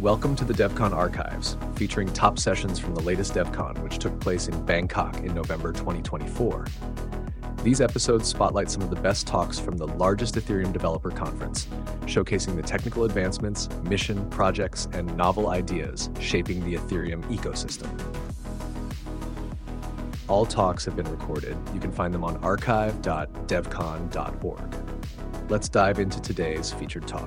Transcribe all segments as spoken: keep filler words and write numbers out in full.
Welcome to the DevCon Archives, featuring top sessions from the latest DevCon, which took place in Bangkok in November twenty twenty-four. These episodes spotlight some of the best talks from the largest Ethereum developer conference, showcasing the technical advancements, mission, projects, and novel ideas shaping the Ethereum ecosystem. All talks have been recorded. You can find them on archive dot devcon dot org. Let's dive into today's featured talk.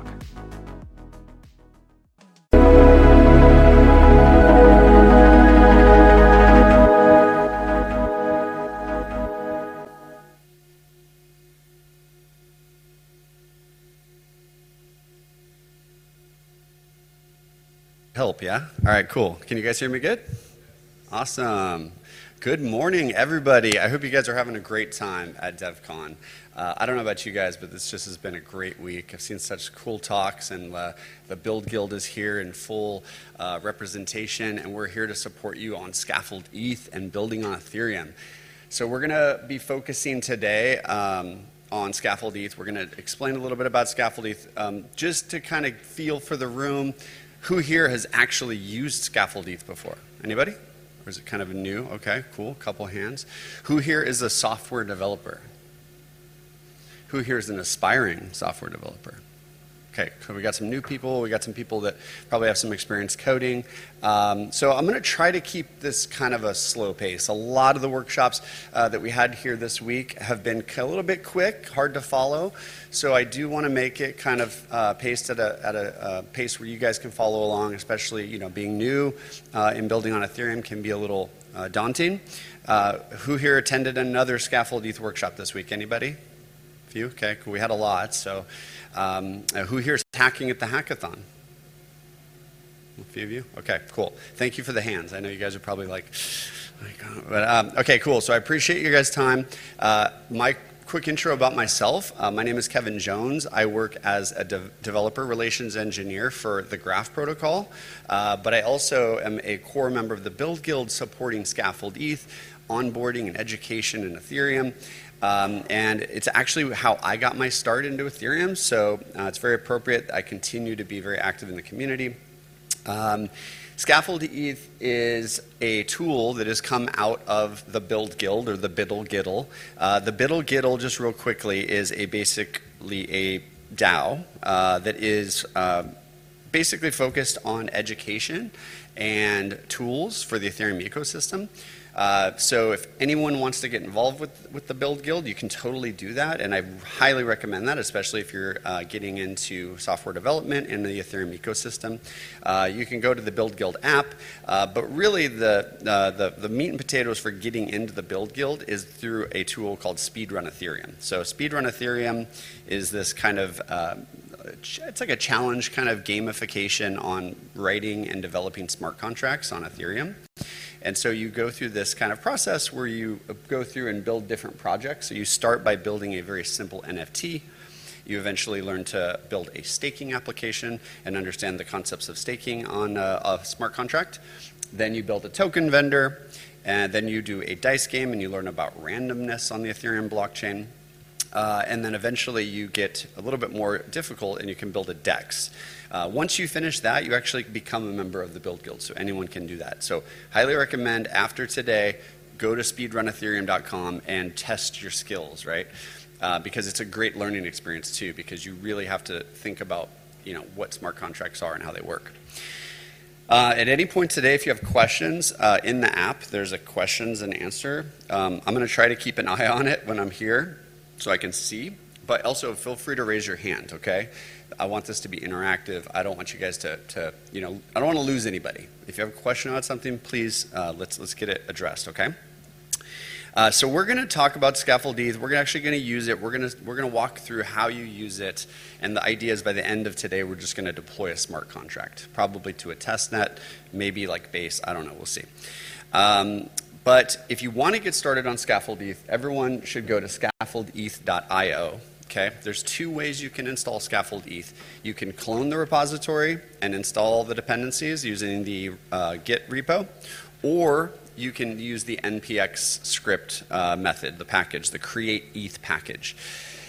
Help, yeah? All right, cool. Can you guys hear me good? Awesome. Good morning, everybody. I hope you guys are having a great time at DevCon. Uh, I don't know about you guys, but this just has been a great week. I've seen such cool talks, and uh, the Build Guild is here in full uh, representation, and we're here to support you on Scaffold E T H and building on Ethereum. So we're going to be focusing today um, on Scaffold E T H. We're going to explain a little bit about Scaffold E T H, um, just to kind of feel for the room. Who here has actually used Scaffold E T H before? Anybody? Or is it kind of new? Okay, cool, couple hands. Who here is a software developer? Who here is an aspiring software developer? Okay, so we got some new people. We got some people that probably have some experience coding. Um, so I'm going to try to keep this kind of a slow pace. A lot of the workshops uh, that we had here this week have been a little bit quick, hard to follow. So I do want to make it kind of uh, paced at a, at a uh, pace where you guys can follow along, especially, you know, being new uh, in building on Ethereum can be a little uh, daunting. Uh, who here attended another Scaffold E T H workshop this week? Anybody? A few? Okay, cool. We had a lot. So um, uh, who here is hacking at the hackathon? A few of you? Okay, cool. Thank you for the hands. I know you guys are probably like, oh my God. But, um, okay, cool. So I appreciate you guys' time. Uh, my quick intro about myself. Uh, my name is Kevin Jones. I work as a de developer relations engineer for the Graph protocol, uh, but I also am a core member of the Build Guild supporting Scaffold E T H, onboarding and education in Ethereum. Um, and it's actually how I got my start into Ethereum, so uh, it's very appropriate. I continue to be very active in the community. Um, Scaffold E T H is a tool that has come out of the Build Guild, or the Biddle Giddle. Uh, the Biddle Giddle, just real quickly, is a basically a DAO uh, that is uh, basically focused on education and tools for the Ethereum ecosystem. Uh, so if anyone wants to get involved with, with the Build Guild, you can totally do that, and I highly recommend that, especially if you're uh, getting into software development in the Ethereum ecosystem. Uh, you can go to the Build Guild app, uh, but really the, uh, the, the meat and potatoes for getting into the Build Guild is through a tool called Speedrun Ethereum. So Speedrun Ethereum is this kind of uh, it's like a challenge kind of gamification on writing and developing smart contracts on Ethereum. And so you go through this kind of process where you go through and build different projects. So you start by building a very simple N F T. You eventually learn to build a staking application and understand the concepts of staking on a, a smart contract. Then you build a token vendor, and then you do a dice game and you learn about randomness on the Ethereum blockchain. Uh, and then eventually you get a little bit more difficult and you can build a DEX. Uh, once you finish that, you actually become a member of the Build Guild, so anyone can do that. So highly recommend after today, go to speedrun ethereum dot com and test your skills, right? Uh, because it's a great learning experience too, because you really have to think about, you know, what smart contracts are and how they work. Uh, at any point today, if you have questions uh, in the app, there's a questions and answer. Um, I'm going to try to keep an eye on it when I'm here, so I can see, but also feel free to raise your hand, okay? I want this to be interactive. I don't want you guys to, to you know, I don't want to lose anybody. If you have a question about something, please, uh, let's, let's get it addressed, okay? Uh, so we're going to talk about Scaffold E T H. We're actually going to use it. We're going to, we're going to walk through how you use it, and the idea is by the end of today, we're just going to deploy a smart contract, probably to a test net, maybe like Base, I don't know, we'll see. Um, But if you want to get started on Scaffold E T H, everyone should go to scaffold E T H dot i o. Okay? There's two ways you can install Scaffold E T H. You can clone the repository and install the dependencies using the uh, Git repo, or you can use the N P X script uh, method, the package, the create E T H package.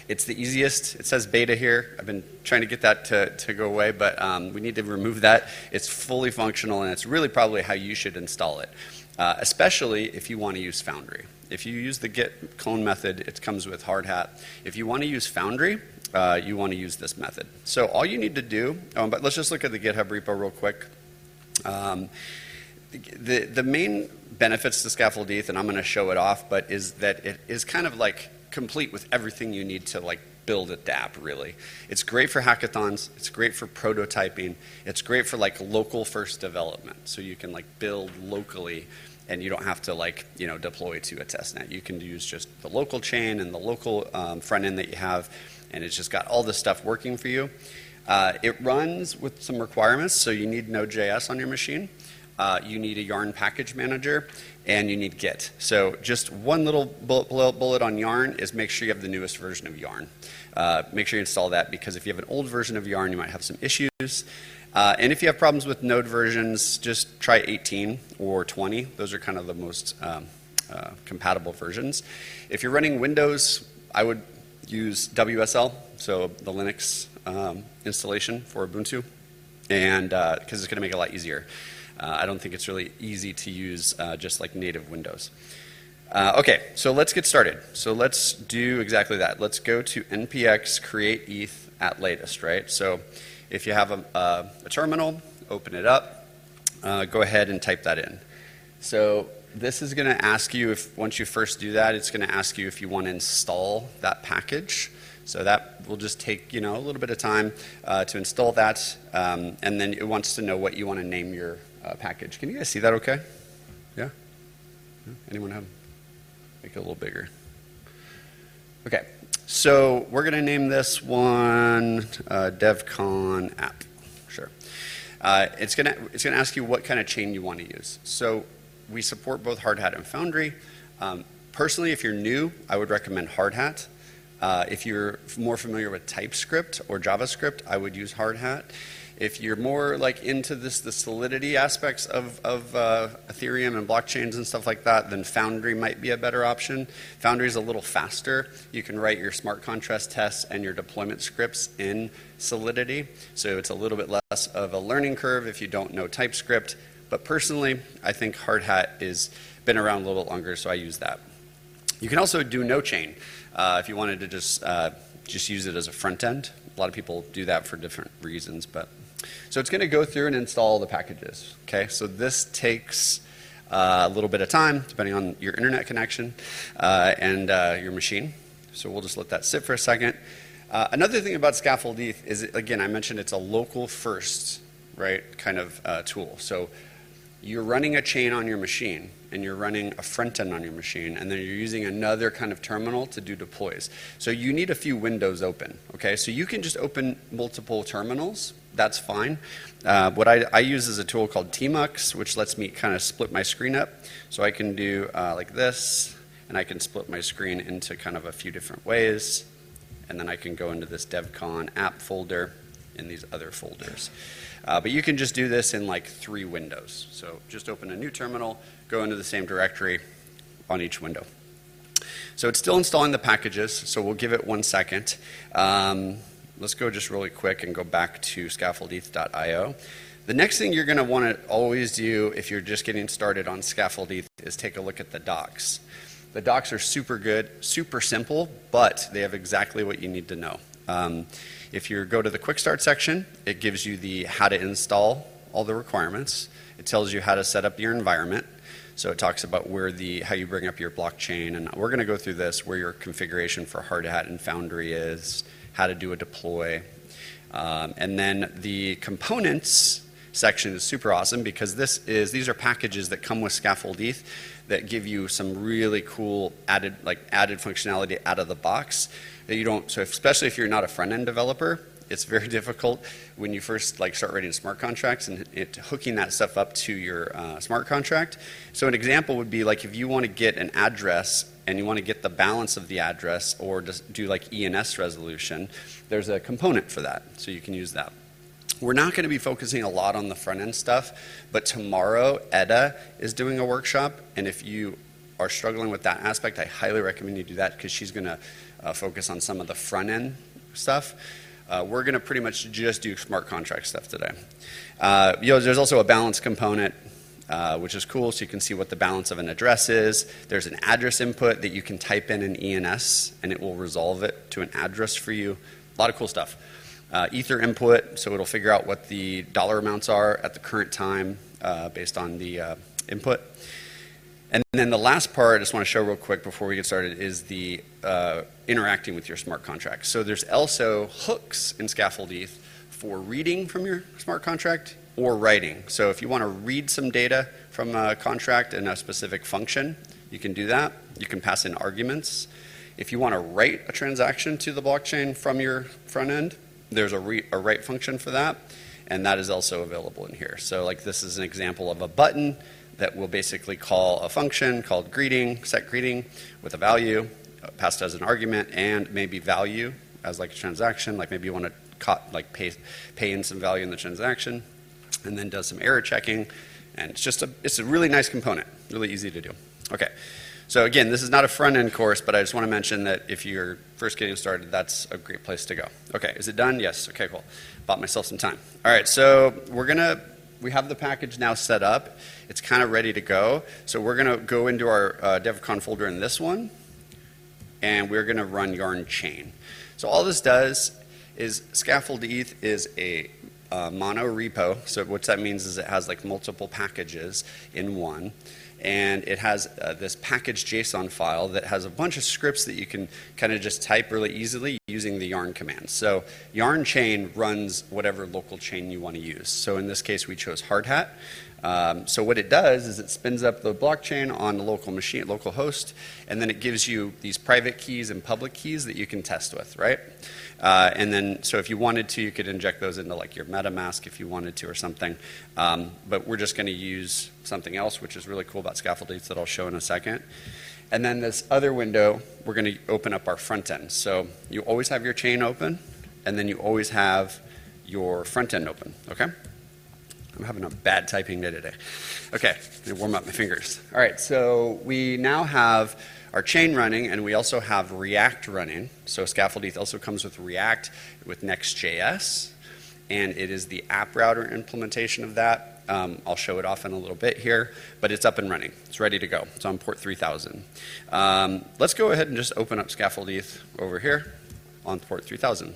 It's the easiest. It says beta here. I've been trying to get that to, to go away, but um, we need to remove that. It's fully functional, and it's really probably how you should install it, uh, especially if you want to use Foundry. If you use the git clone method, it comes with Hardhat. If you want to use Foundry, uh, you want to use this method. So all you need to do, um, but let's just look at the GitHub repo real quick. Um, the, the main benefits to Scaffold-eth, and I'm going to show it off, but is that it is kind of like complete with everything you need to like build a dApp, really. It's great for hackathons. It's great for prototyping. It's great for like local first development. So you can like build locally and you don't have to like, you know, deploy to a testnet. You can use just the local chain and the local um, front end that you have, and it's just got all this stuff working for you. Uh, it runs with some requirements, so you need Node.js on your machine. Uh, you need a Yarn package manager, and you need Git. So just one little bullet, bullet on Yarn is make sure you have the newest version of Yarn. Uh, make sure you install that, because if you have an old version of Yarn, you might have some issues. Uh, and if you have problems with Node versions, just try eighteen or twenty. Those are kind of the most um, uh, compatible versions. If you're running Windows, I would use W S L, so the Linux um, installation for Ubuntu, and because uh, it's going to make it a lot easier. Uh, I don't think it's really easy to use uh, just like native Windows. Uh, okay, so let's get started. So let's do exactly that. Let's go to npx create eth at latest, right? So if you have a, a, a terminal, open it up, uh, go ahead and type that in. So this is going to ask you, if once you first do that, it's going to ask you if you want to install that package. So that will just take, you know, a little bit of time uh, to install that, um, and then it wants to know what you want to name your uh, package. Can you guys see that okay? Yeah? Yeah? Anyone have? Make it a little bigger. Okay. So we're going to name this one uh, DevCon app. Sure. Uh, it's going to it's going to ask you what kind of chain you want to use. So we support both Hardhat and Foundry. Um, personally, if you're new, I would recommend Hardhat. Uh, if you're more familiar with TypeScript or JavaScript, I would use Hardhat. If you're more like into this, the solidity aspects of, of uh, Ethereum and blockchains and stuff like that, then Foundry might be a better option. Foundry is a little faster. You can write your smart contrast tests and your deployment scripts in Solidity, so it's a little bit less of a learning curve if you don't know TypeScript. But personally, I think Hardhat has been around a little bit longer, so I use that. You can also do no chain uh, if you wanted to just uh, just use it as a front end. A lot of people do that for different reasons, but so it's going to go through and install the packages. Okay, so this takes uh, a little bit of time, depending on your internet connection uh, and uh, your machine. So we'll just let that sit for a second. Uh, another thing about Scaffold-eth is, again, I mentioned it's a local first, right, kind of uh, tool. So you're running a chain on your machine, and you're running a front end on your machine, and then you're using another kind of terminal to do deploys. So you need a few windows open, okay? So you can just open multiple terminals. That's fine. Uh, what I, I use is a tool called Tmux, which lets me kind of split my screen up. So I can do uh, like this, and I can split my screen into kind of a few different ways, and then I can go into this DevCon app folder in these other folders. Uh, but you can just do this in like three windows. So just open a new terminal, go into the same directory on each window. So it's still installing the packages, so we'll give it one second. Um, let's go just really quick and go back to scaffold-eth dot i o. The next thing you're going to want to always do if you're just getting started on Scaffold-eth is take a look at the docs. The docs are super good, super simple, but they have exactly what you need to know. Um, if you go to the quick start section, it gives you the how to install all the requirements. It tells you how to set up your environment. So it talks about where the how you bring up your blockchain, and we're going to go through this, where your configuration for Hardhat and Foundry is, how to do a deploy. Um, and then the components section is super awesome, because this is these are packages that come with Scaffold-eth that give you some really cool added like added functionality out of the box that you don't. So if, especially if you're not a front end developer, it's very difficult when you first like start writing smart contracts and it, hooking that stuff up to your uh, smart contract. So an example would be like if you want to get an address and you want to get the balance of the address, or just do like E N S resolution, there's a component for that, so you can use that. We're not going to be focusing a lot on the front end stuff, but tomorrow Edda is doing a workshop, and if you are struggling with that aspect, I highly recommend you do that, because she's going to uh, focus on some of the front end stuff. Uh, we're going to pretty much just do smart contract stuff today. Uh, you know, there's also a balance component, uh, which is cool, so you can see what the balance of an address is. There's an address input that you can type in an E N S, and it will resolve it to an address for you. A lot of cool stuff. Uh, Ether input, so it'll figure out what the dollar amounts are at the current time uh, based on the uh, input. And then the last part I just want to show real quick before we get started is the uh, interacting with your smart contract. So there's also hooks in Scaffold E T H for reading from your smart contract or writing. So if you want to read some data from a contract in a specific function, you can do that. You can pass in arguments. If you want to write a transaction to the blockchain from your front end, there's a, re a write function for that, and that is also available in here. So like this is an example of a button that will basically call a function called greeting, set greeting with a value uh, passed as an argument, and maybe value as like a transaction, like maybe you want to like pay, pay in some value in the transaction, and then does some error checking, and it's just a, it's a really nice component, really easy to do. Okay, so again, this is not a front end course, but I just want to mention that if you're first getting started, that's a great place to go. Okay, is it done? Yes, okay, cool. Bought myself some time. All right, so we're gonna, we have the package now set up. It's kind of ready to go. So we're going to go into our uh, DevCon folder in this one, and we're going to run yarn chain. So all this does is Scaffold E T H is a uh, mono repo. So what that means is it has like multiple packages in one. And it has uh, this package JSON file that has a bunch of scripts that you can kind of just type really easily using the yarn command. So yarn chain runs whatever local chain you want to use. So in this case, we chose Hardhat. Um, so what it does is it spins up the blockchain on the local machine, local host, and then it gives you these private keys and public keys that you can test with, right? Uh, and then, so if you wanted to, you could inject those into like your MetaMask if you wanted to or something. Um, but we're just going to use something else, which is really cool about Scaffold E T H that I'll show in a second. And then this other window, we're going to open up our front end. So you always have your chain open, and then you always have your front end open, okay? I'm having a bad typing day today. Okay, let me warm up my fingers. All right, so we now have our chain running, and we also have React running. So Scaffold E T H also comes with React with Next.js, and it is the app router implementation of that. Um, I'll show it off in a little bit here, but it's up and running. It's ready to go. It's on port three thousand. Um, let's go ahead and just open up Scaffold E T H over here on port three thousand.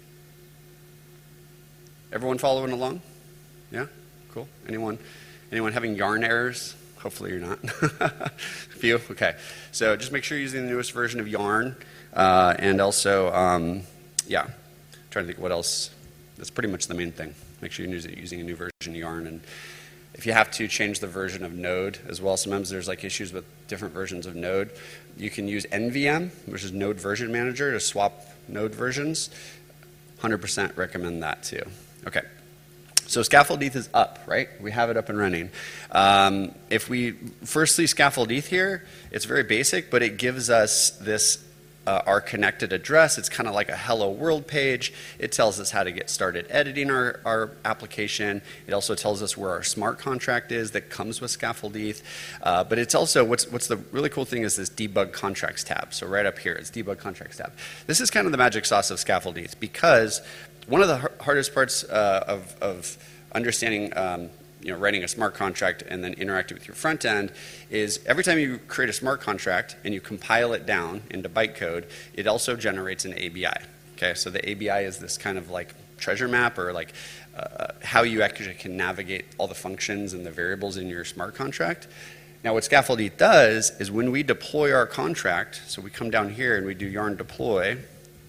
Everyone following along? Yeah? Cool. Anyone, anyone having yarn errors? Hopefully you're not. A few? Okay. So just make sure you're using the newest version of yarn. Uh, and also, um, yeah, I'm trying to think what else. That's pretty much the main thing. Make sure you're using a new version of yarn. And if you have to change the version of Node as well, sometimes there's like issues with different versions of Node. You can use N V M, which is Node Version Manager, to swap Node versions. one hundred percent recommend that too. Okay. So Scaffold E T H is up, right? We have it up and running. Um, if we first see Scaffold E T H here, it's very basic, but it gives us this, uh, our connected address. It's kind of like a hello world page. It tells us how to get started editing our, our application. It also tells us where our smart contract is that comes with Scaffold E T H. Uh, but it's also, what's, what's the really cool thing is this debug contracts tab. So right up here, it's debug contracts tab. This is kind of the magic sauce of Scaffold E T H because one of the hardest parts uh, of, of understanding, um, you know, writing a smart contract and then interacting with your front end is every time you create a smart contract and you compile it down into bytecode, it also generates an A B I. Okay, so the A B I is this kind of like treasure map or like uh, how you actually can navigate all the functions and the variables in your smart contract. Now what Scaffold E T H does is when we deploy our contract, so we come down here and we do yarn deploy,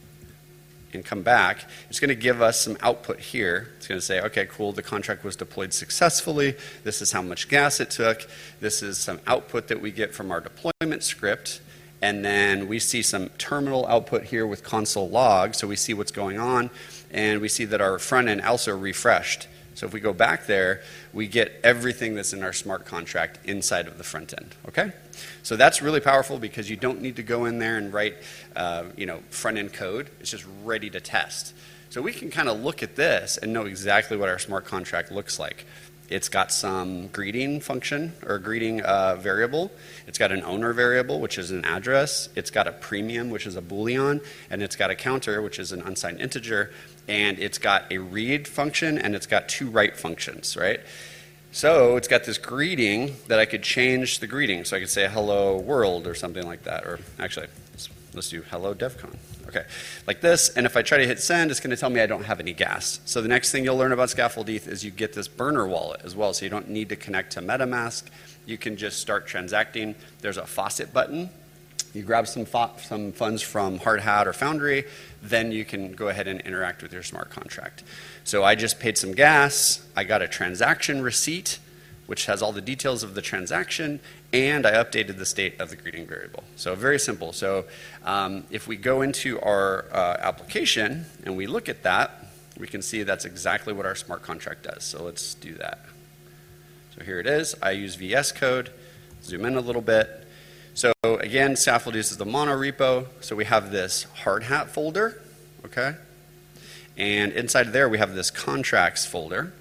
and come back, it's going to give us some output here. It's going to say, okay, cool, the contract was deployed successfully. This is how much gas it took. This is some output that we get from our deployment script. And then we see some terminal output here with console log, so we see what's going on. And we see that our front end also refreshed. So if we go back there, we get everything that's in our smart contract inside of the front end, okay? So that's really powerful because you don't need to go in there and write, uh, you know, front end code. It's just ready to test. So we can kind of look at this and know exactly what our smart contract looks like. It's got some greeting function or greeting uh, variable. It's got an owner variable, which is an address. It's got a premium, which is a Boolean. And it's got a counter, which is an unsigned integer. And it's got a read function, and it's got two write functions, right? So it's got this greeting that I could change the greeting. So I could say hello world or something like that. Or actually, let's, let's do hello DevCon. Okay, like this. And if I try to hit send, it's going to tell me I don't have any gas. So the next thing you'll learn about Scaffold E T H is you get this burner wallet as well. So you don't need to connect to MetaMask. You can just start transacting. There's a faucet button. You grab some, some funds from Hardhat or Foundry, then you can go ahead and interact with your smart contract. So I just paid some gas, I got a transaction receipt, which has all the details of the transaction, and I updated the state of the greeting variable. So very simple. So um, if we go into our uh, application and we look at that, we can see that's exactly what our smart contract does. So let's do that. So here it is. I use V S Code, zoom in a little bit. So again, Scaffold uses the mono repo. So we have this Hardhat folder, okay? And inside there we have this contracts folder.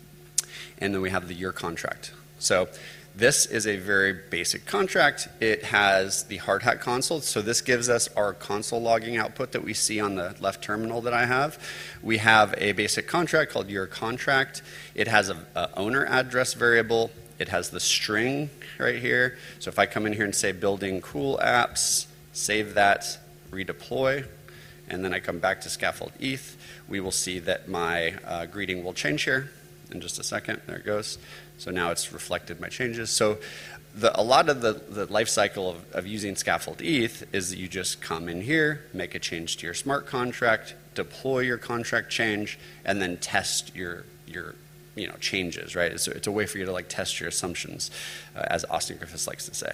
And then we have the your contract. So this is a very basic contract. It has the Hardhat console. So this gives us our console logging output that we see on the left terminal that I have. We have a basic contract called your contract. It has a, a owner address variable. It has the string right here. So if I come in here and say building cool apps, save that, redeploy, and then I come back to Scaffold E T H, we will see that my uh, greeting will change here in just a second. There it goes. So now it's reflected my changes. So the, a lot of the, the life cycle of, of using Scaffold E T H is that you just come in here, make a change to your smart contract, deploy your contract change, and then test your your you know, changes, right? It's a, it's a way for you to like test your assumptions, uh, as Austin Griffiths likes to say.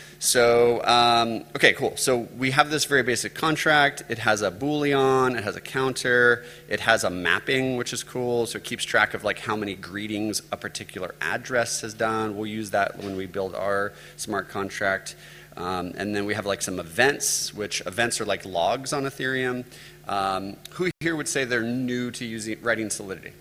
So, um, okay, cool. So we have this very basic contract. It has a Boolean, it has a counter, it has a mapping, which is cool. So it keeps track of like how many greetings a particular address has done. We'll use that when we build our smart contract. Um, and then we have like some events, which events are like logs on Ethereum. Um, who here would say they're new to using writing Solidity?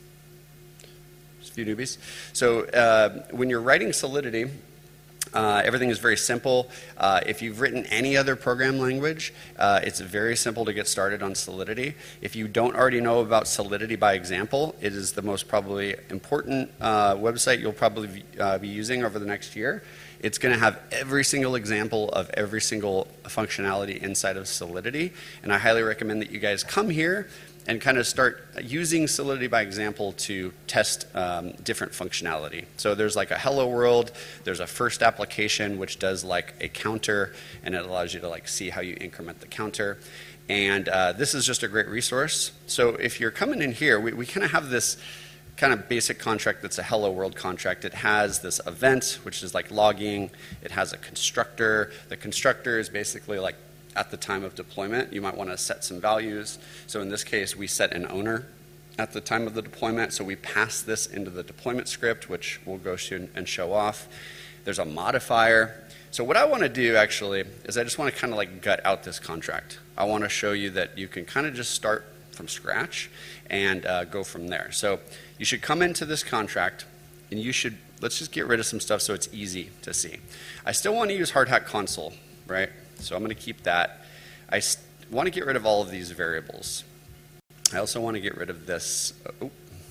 Few newbies. So uh, when you're writing Solidity, uh, everything is very simple. Uh, if you've written any other program language, uh, it's very simple to get started on Solidity. If you don't already know about Solidity by example, it is the most probably important uh, website you'll probably be, uh, be using over the next year. It's going to have every single example of every single functionality inside of Solidity, and I highly recommend that you guys come here and kind of start using Solidity by example to test um, different functionality. So there's like a hello world, there's a first application which does like a counter, and it allows you to like see how you increment the counter. And uh, this is just a great resource. So if you're coming in here, we, we kind of have this kind of basic contract that's a hello world contract. It has this event, which is like logging. It has a constructor. The constructor is basically like at the time of deployment, you might want to set some values. So in this case, we set an owner at the time of the deployment. So we pass this into the deployment script, which we'll go to and show off. There's a modifier. So what I want to do actually is I just want to kind of like gut out this contract. I want to show you that you can kind of just start from scratch and uh, go from there. So you should come into this contract and you should, let's just get rid of some stuff so it's easy to see. I still want to use Hardhat console, right? So I'm going to keep that. I want to get rid of all of these variables. I also want to get rid of this. Oh,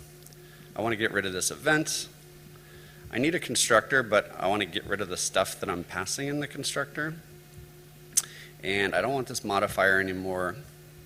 I want to get rid of this event. I need a constructor, but I want to get rid of the stuff that I'm passing in the constructor. And I don't want this modifier anymore.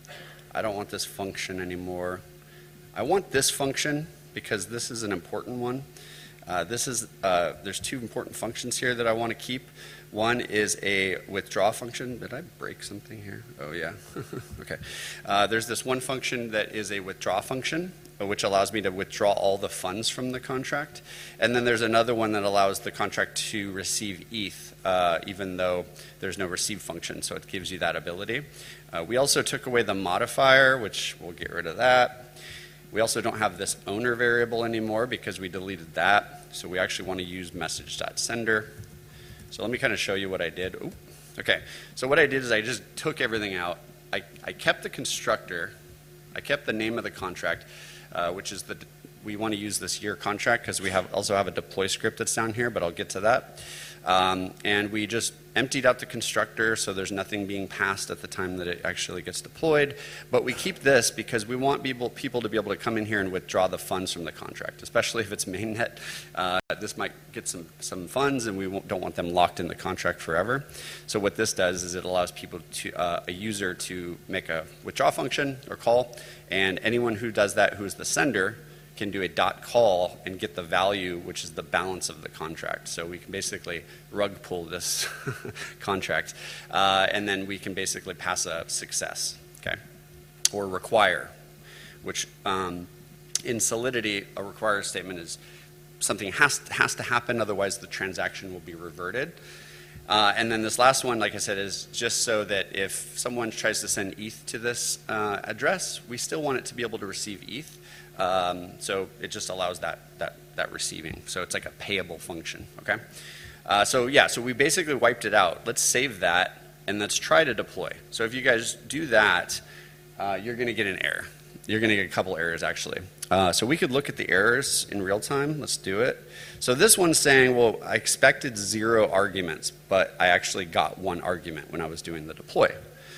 I don't want this function anymore. I want this function because this is an important one. Uh, this is, uh, there's two important functions here that I want to keep. One is a withdraw function. Did I break something here? Oh, yeah. Okay. Uh, there's this one function that is a withdraw function, which allows me to withdraw all the funds from the contract. And then there's another one that allows the contract to receive E T H, uh, even though there's no receive function, so it gives you that ability. Uh, we also took away the modifier, which we'll get rid of that. We also don't have this owner variable anymore because we deleted that. So we actually want to use message.sender. So let me kind of show you what I did. Ooh. Okay, so what I did is I just took everything out. I, I kept the constructor. I kept the name of the contract, uh, which is the we want to use this year contract because we have also have a deploy script that's down here, but I'll get to that. Um, and we just emptied out the constructor, so there's nothing being passed at the time that it actually gets deployed. But we keep this because we want people, people to be able to come in here and withdraw the funds from the contract, especially if it's mainnet. Uh, this might get some, some funds, and we don't want them locked in the contract forever. So what this does is it allows people to, uh, a user to make a withdraw function or call, and anyone who does that who is the sender can do a dot call and get the value, which is the balance of the contract. So we can basically rug pull this contract, uh, and then we can basically pass a success, okay, or require, which um, in Solidity, a require statement is something has to, has to happen, otherwise the transaction will be reverted. Uh, and then this last one, like I said, is just so that if someone tries to send E T H to this uh, address, we still want it to be able to receive E T H. Um, so it just allows that, that, that receiving. So it's like a payable function, okay? Uh, so yeah, so we basically wiped it out. Let's save that, and let's try to deploy. So if you guys do that, uh, you're gonna get an error. You're gonna get a couple errors, actually. Uh, so we could look at the errors in real time. Let's do it. So this one's saying, well, I expected zero arguments, but I actually got one argument when I was doing the deploy.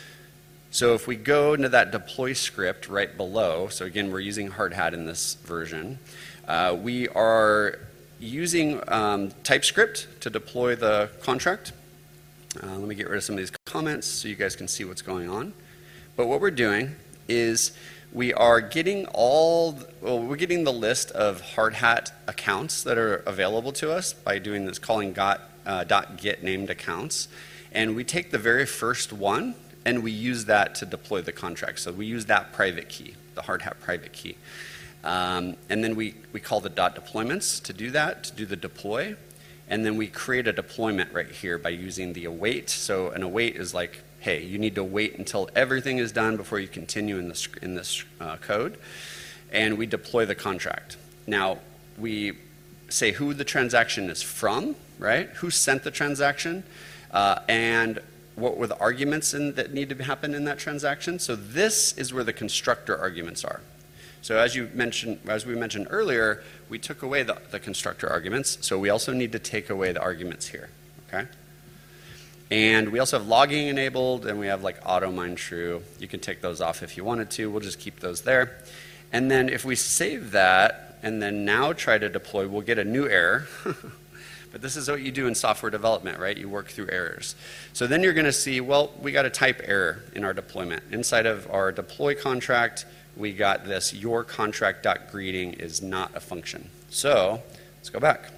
So if we go into that deploy script right below, so again, we're using Hardhat in this version, uh, we are using um, TypeScript to deploy the contract. Uh, let me get rid of some of these comments so you guys can see what's going on. But what we're doing is we are getting all, well, we're getting the list of Hardhat accounts that are available to us by doing this calling got, uh, .get named accounts. And we take the very first one, and we use that to deploy the contract. So we use that private key, the Hardhat private key. Um, and then we, we call the dot deployments to do that, to do the deploy. And then we create a deployment right here by using the await. So an await is like, hey, you need to wait until everything is done before you continue in this, in this uh, code. And we deploy the contract. Now, we say who the transaction is from, right? Who sent the transaction, uh, and what were the arguments in, that need to happen in that transaction. So this is where the constructor arguments are. So as you mentioned, as we mentioned earlier, we took away the, the constructor arguments. So we also need to take away the arguments here, okay? And we also have logging enabled, and we have like auto mine true. You can take those off if you wanted to. We'll just keep those there. And then if we save that and then now try to deploy, we'll get a new error. But this is what you do in software development, right? You work through errors. So then you're going to see, well, we got a type error in our deployment. Inside of our deploy contract, we got this your contract.greeting is not a function. So let's go back.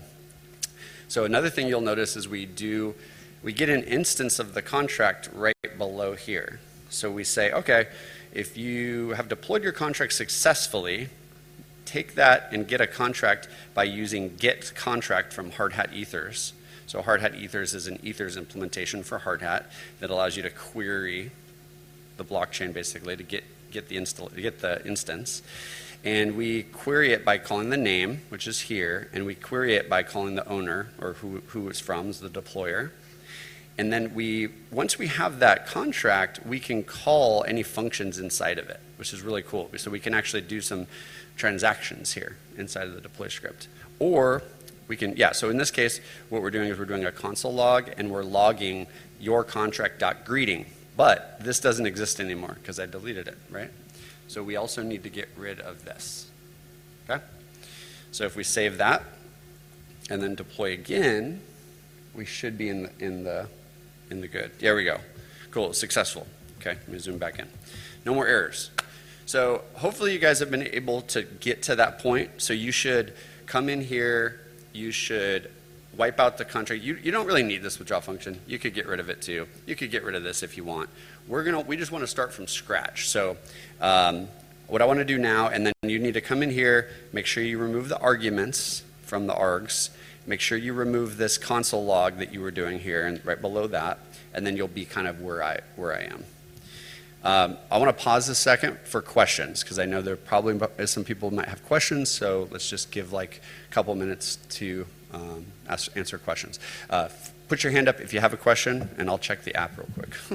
So another thing you'll notice is we do, we get an instance of the contract right below here. So we say, okay, if you have deployed your contract successfully, take that and get a contract by using get contract from Hardhat Ethers. So Hardhat Ethers is an Ethers implementation for Hardhat that allows you to query the blockchain basically to get, get, the, install, to get the instance. And we query it by calling the name, which is here, and we query it by calling the owner, or who, who it's from, is the deployer. And then we, once we have that contract, we can call any functions inside of it, which is really cool. So we can actually do some transactions here inside of the deploy script. Or we can, yeah, so in this case, what we're doing is we're doing a console log, and we're logging your contract.greeting. But this doesn't exist anymore because I deleted it, right? So we also need to get rid of this, okay? So if we save that and then deploy again, we should be in the, in the, in the good. There we go. Cool, successful. Okay, let me zoom back in. No more errors. So hopefully you guys have been able to get to that point. So you should come in here, you should wipe out the contract. You, you don't really need this withdraw function. You could get rid of it too. You could get rid of this if you want. We're gonna, we just want to start from scratch. So um, what I want to do now, and then you need to come in here, make sure you remove the arguments from the args, make sure you remove this console log that you were doing here and right below that, and then you'll be kind of where I, where I am. Um, I want to pause a second for questions because I know there probably some people might have questions, so let's just give like a couple minutes to um, ask, answer questions. Uh, put your hand up if you have a question, and I'll check the app real quick.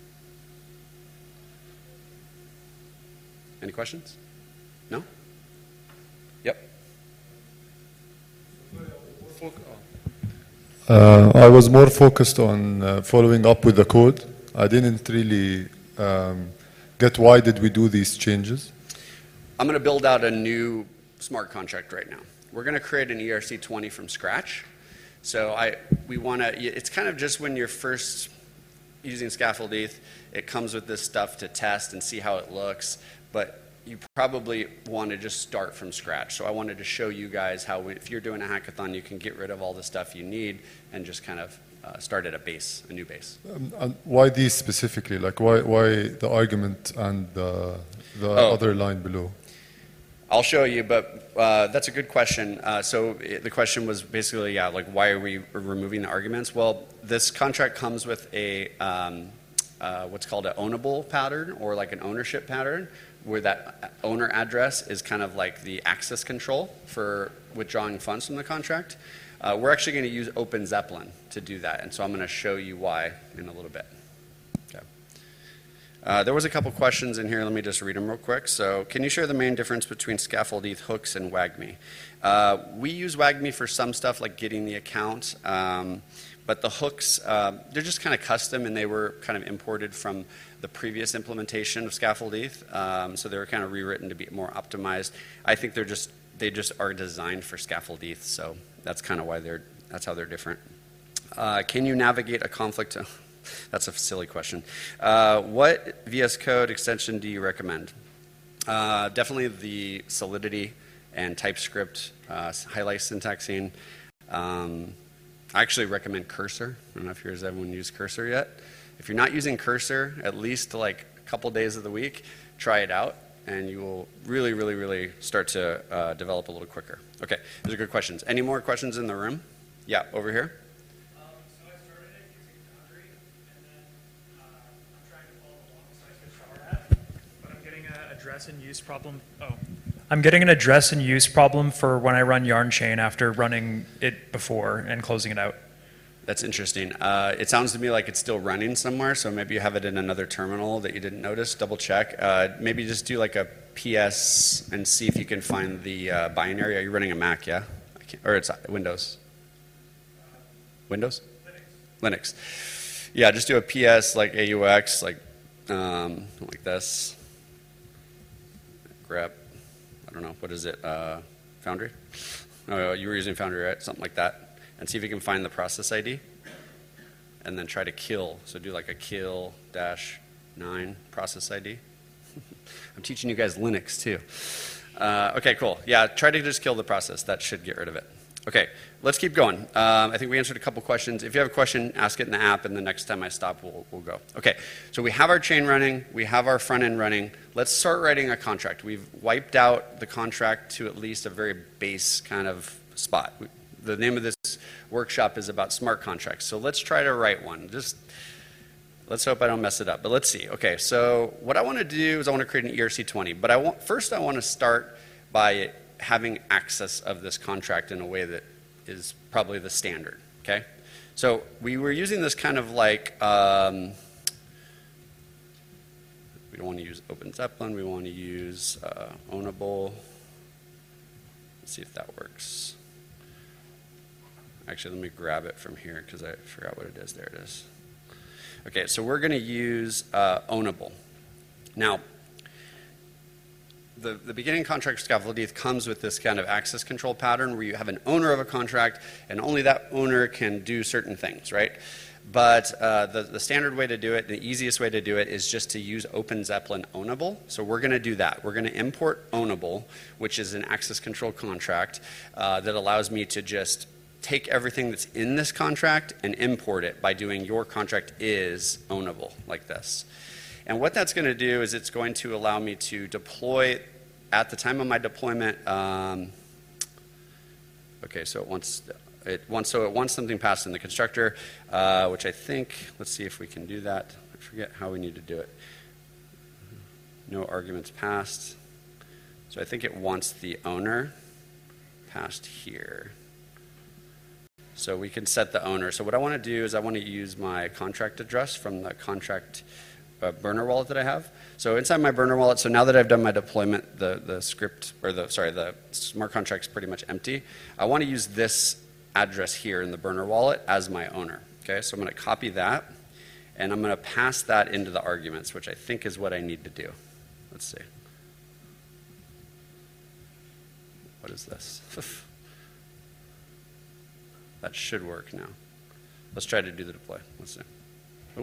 Any questions? No? fo- uh, I was more focused on uh, following up with the code. I didn't really um, get why did we do these changes. I'm going to build out a new smart contract right now. We're going to create an E R C twenty from scratch. So I, we want to, it's kind of just when you're first using Scaffold E T H, it comes with this stuff to test and see how it looks, but you probably want to just start from scratch. So I wanted to show you guys how if you're doing a hackathon, you can get rid of all the stuff you need and just kind of uh, start at a base, a new base. Um, and why these specifically? Like why, why the argument and the, the Oh. other line below? I'll show you, but uh, that's a good question. Uh, so it, the question was basically, yeah, like why are we removing the arguments? Well, this contract comes with a um, uh, what's called an ownable pattern or like an ownership pattern, where that owner address is kind of like the access control for withdrawing funds from the contract. Uh, we're actually going to use OpenZeppelin to do that, and so I'm going to show you why in a little bit. Okay. Uh, there was a couple questions in here. Let me just read them real quick. So, can you share the main difference between Scaffold E T H hooks and WAGMI? Uh, we use WAGMI for some stuff like getting the account, um, but the hooks, uh, they're just kind of custom, and they were kind of imported from the previous implementation of Scaffold E T H. Um, so they were kind of rewritten to be more optimized. I think they're just they just are designed for Scaffold E T H. So that's kind of why they're that's how they're different. Uh, can you navigate a conflict? That's a silly question. Uh, what V S Code extension do you recommend? Uh, definitely the Solidity and TypeScript uh, highlight syntaxing. Um, I actually recommend Cursor. I don't know if here's everyone used Cursor yet. If you're not using Cursor, at least like a couple days of the week, try it out, and you will really, really, really start to uh, develop a little quicker. Okay, those are good questions. Any more questions in the room? Yeah, over here. Address and use problem. Oh, I'm getting an address and use problem for when I run Yarn Chain after running it before and closing it out. That's interesting. Uh, it sounds to me like it's still running somewhere, so maybe you have it in another terminal that you didn't notice. Double check. Uh, maybe just do like a P S and see if you can find the uh, binary. Are you running a Mac? Yeah, I can't, or it's Windows. Windows. Linux. Linux. Yeah, just do a P S like A U X, like um, like this. Grab, I don't know, what is it, uh, Foundry? Oh, you were using Foundry, right? Something like that. And see if you can find the process I D. And then try to kill. So do like a kill dash nine process I D. I'm teaching you guys Linux too. Uh, okay, cool. Yeah, try to just kill the process. That should get rid of it. Okay, let's keep going. Um, I think we answered a couple questions. If you have a question, ask it in the app, and the next time I stop, we'll, we'll go. Okay, so we have our chain running. We have our front end running. Let's start writing a contract. We've wiped out the contract to at least a very base kind of spot. We, the name of this workshop is about smart contracts. So let's try to write one. Just let's hope I don't mess it up, but let's see. Okay, so what I want to do is I want to create an E R C twenty, but I want, first I want to start by having access of this contract in a way that is probably the standard, okay? So we were using this kind of like, um, we don't want to use OpenZeppelin, we want to use uh, Ownable. Let's see if that works. Actually, let me grab it from here because I forgot what it is. There it is. Okay, so we're going to use uh, Ownable. Now, The, the beginning contract Scaffold E T H comes with this kind of access control pattern where you have an owner of a contract and only that owner can do certain things, right? But uh, the, the standard way to do it, the easiest way to do it is just to use OpenZeppelin Ownable. So we're going to do that. We're going to import Ownable, which is an access control contract uh, that allows me to just take everything that's in this contract and import it by doing your contract is ownable, like this. And what that's going to do is it's going to allow me to deploy at the time of my deployment. Um, okay, so it wants it wants so it wants something passed in the constructor, uh, which I think. Let's see if we can do that. I forget how we need to do it. No arguments passed. So I think it wants the owner passed here. So we can set the owner. So what I want to do is I want to use my contract address from the contract Uh, burner wallet that I have. So inside my burner wallet, so now that I've done my deployment, the, the script, or the, sorry, the smart contract's pretty much empty. I want to use this address here in the burner wallet as my owner. Okay, so I'm going to copy that, and I'm going to pass that into the arguments, which I think is what I need to do. Let's see. What is this? That should work now. Let's try to do the deploy. Let's see. Oh.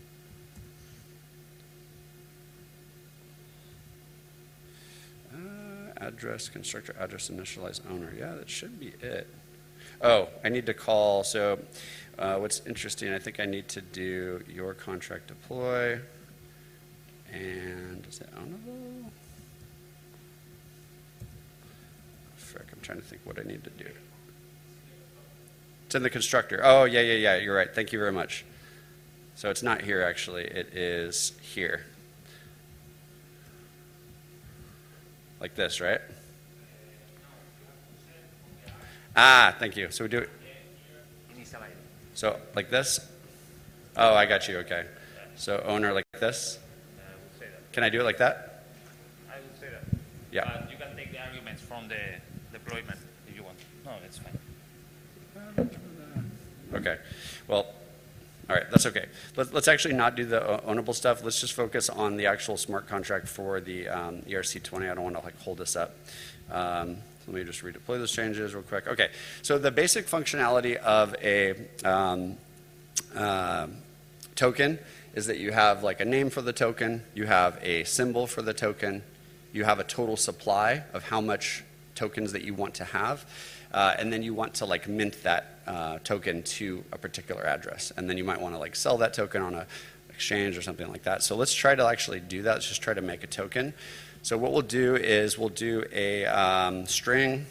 Uh, address, constructor, address, initialize owner. Yeah, that should be it. Oh, I need to call, so uh, what's interesting, I think I need to do your contract deploy, and is it ownable? Frick, I'm trying to think what I need to do. It's in the constructor. Oh, yeah, yeah, yeah, you're right. Thank you very much. So it's not here, actually. It is here. Like this, right? Ah, thank you. So we do it. So like this? Oh, I got you. Okay. So owner like this? Can I do it like that? I would say that. Yeah. Uh, you can take the arguments from the deployment if you want. No, it's fine. Okay. Well, all right. That's okay. Let, let's actually not do the ownable stuff. Let's just focus on the actual smart contract for the um, E R C twenty. I don't want to like hold this up. Um, Let me just redeploy those changes real quick. Okay, so the basic functionality of a um, uh, token is that you have like a name for the token, you have a symbol for the token, you have a total supply of how much tokens that you want to have, uh, and then you want to like mint that uh, token to a particular address, and then you might want to like sell that token on a exchange or something like that. So let's try to actually do that. Let's just try to make a token. So what we'll do is we'll do a um, string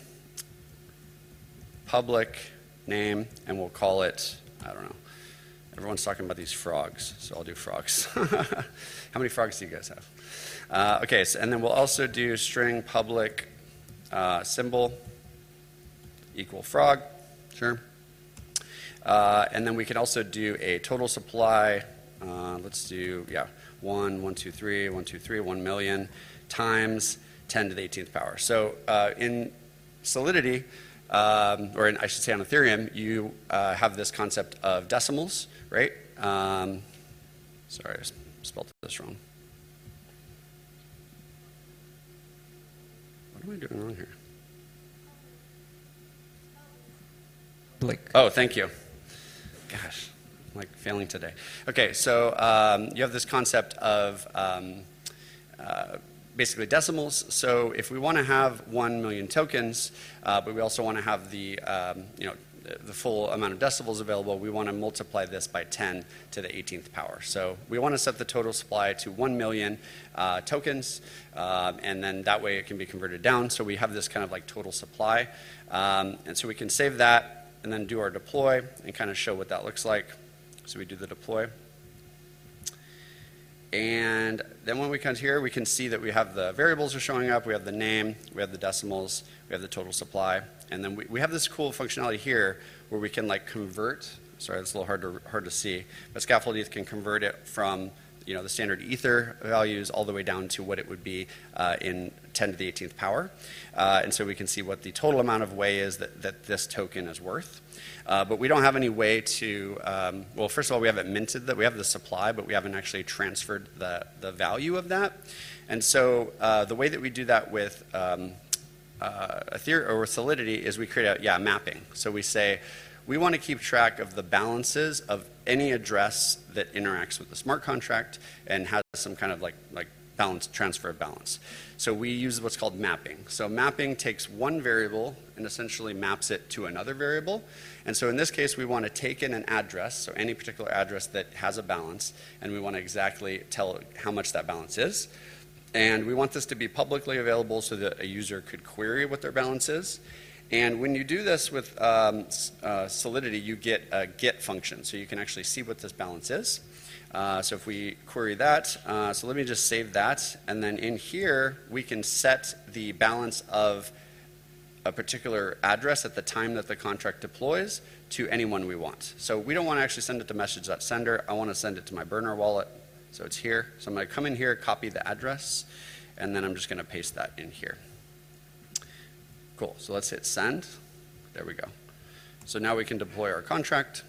public name, and we'll call it, I don't know, everyone's talking about these frogs, so I'll do frogs. How many frogs do you guys have? Uh, okay, so, and then we'll also do string public uh, symbol equal frog, sure. Uh, and then we can also do a total supply, uh, let's do, yeah, one, one, two, three, one, two, three, one million. Times ten to the eighteenth power. So uh, in Solidity, um, or in, I should say on Ethereum, you uh, have this concept of decimals, right? Um, sorry, I spelled this wrong. What am I doing wrong here? Blake. Oh, thank you. Gosh, I'm like failing today. Okay, so um, you have this concept of um, uh, basically decimals. So if we want to have one million tokens, uh, but we also want to have the, um, you know, the full amount of decimals available, we want to multiply this by ten to the eighteenth power. So we want to set the total supply to one million uh, tokens, uh, and then that way it can be converted down. So we have this kind of like total supply. Um, and so we can save that and then do our deploy and kind of show what that looks like. So we do the deploy. And then when we come here, we can see that we have the variables are showing up, we have the name, we have the decimals, we have the total supply, and then we, we have this cool functionality here where we can like convert, sorry, it's a little hard to, hard to see, but Scaffold E T H can convert it from, you know, the standard Ether values all the way down to what it would be uh, in ten to the eighteenth power. Uh, and so we can see what the total amount of way is that, that this token is worth. Uh, but we don't have any way to, um, well, first of all, we haven't minted that. We have the supply, but we haven't actually transferred the, the value of that. And so uh, the way that we do that with um, uh, Ethereum or with Solidity is we create a, yeah, mapping. So we say, we want to keep track of the balances of any address that interacts with the smart contract and has some kind of like, like balance, transfer of balance. So we use what's called mapping. So mapping takes one variable and essentially maps it to another variable. And so in this case, we want to take in an address, so any particular address that has a balance, and we want to exactly tell how much that balance is. And we want this to be publicly available so that a user could query what their balance is. And when you do this with um, uh, Solidity, you get a get function, so you can actually see what this balance is. Uh, so if we query that, uh, so let me just save that, and then in here, we can set the balance of a particular address at the time that the contract deploys to anyone we want. So we don't want to actually send it to message.sender. I want to send it to my burner wallet. So it's here. So I'm going to come in here, copy the address, and then I'm just going to paste that in here. Cool. So let's hit send. There we go. So now we can deploy our contract.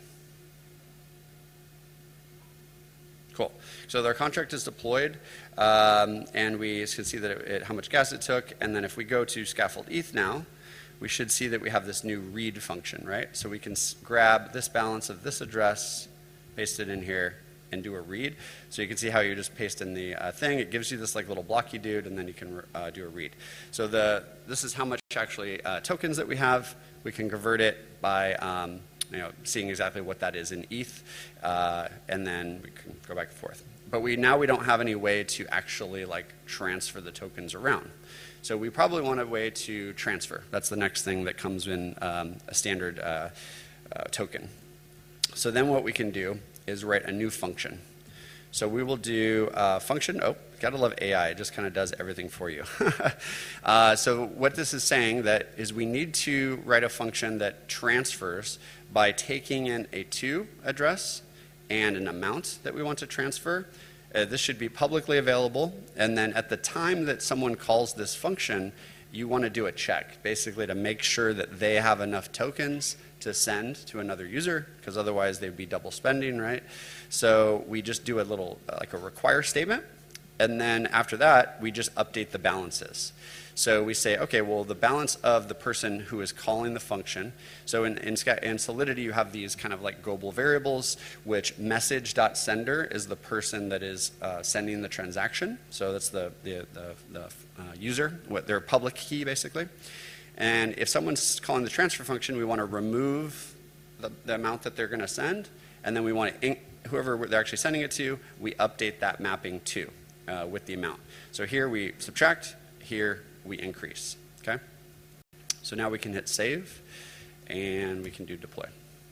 Cool. So our contract is deployed, um, and we can see that it, it, how much gas it took. And then if we go to scaffold E T H now, we should see that we have this new read function, right? So we can s grab this balance of this address, paste it in here, and do a read. So you can see how you just paste in the uh, thing. It gives you this like little blocky dude, and then you can uh, do a read. So the this is how much actually uh, tokens that we have. We can convert it by um, you know, seeing exactly what that is in E T H, uh, and then we can go back and forth. But we now we don't have any way to actually like transfer the tokens around. So we probably want a way to transfer. That's the next thing that comes in um, a standard uh, uh, token. So then what we can do is write a new function. So we will do a function. Oh, gotta love A I. It just kind of does everything for you. uh, so what this is saying that is we need to write a function that transfers by taking in a to address and an amount that we want to transfer. Uh, this should be publicly available. And then at the time that someone calls this function, you want to do a check, basically to make sure that they have enough tokens to send to another user, because otherwise they'd be double spending, right? So we just do a little, uh, like a require statement, and then after that, we just update the balances. So we say, okay, well, the balance of the person who is calling the function. So in, in, in Solidity, you have these kind of like global variables, which message.sender is the person that is uh, sending the transaction. So that's the, the, the, the uh, user, what their public key, basically. And if someone's calling the transfer function, we want to remove the, the amount that they're going to send, and then we want to, whoever they're actually sending it to, we update that mapping to uh, with the amount. So here we subtract, here we increase, okay? So now we can hit save, and we can do deploy.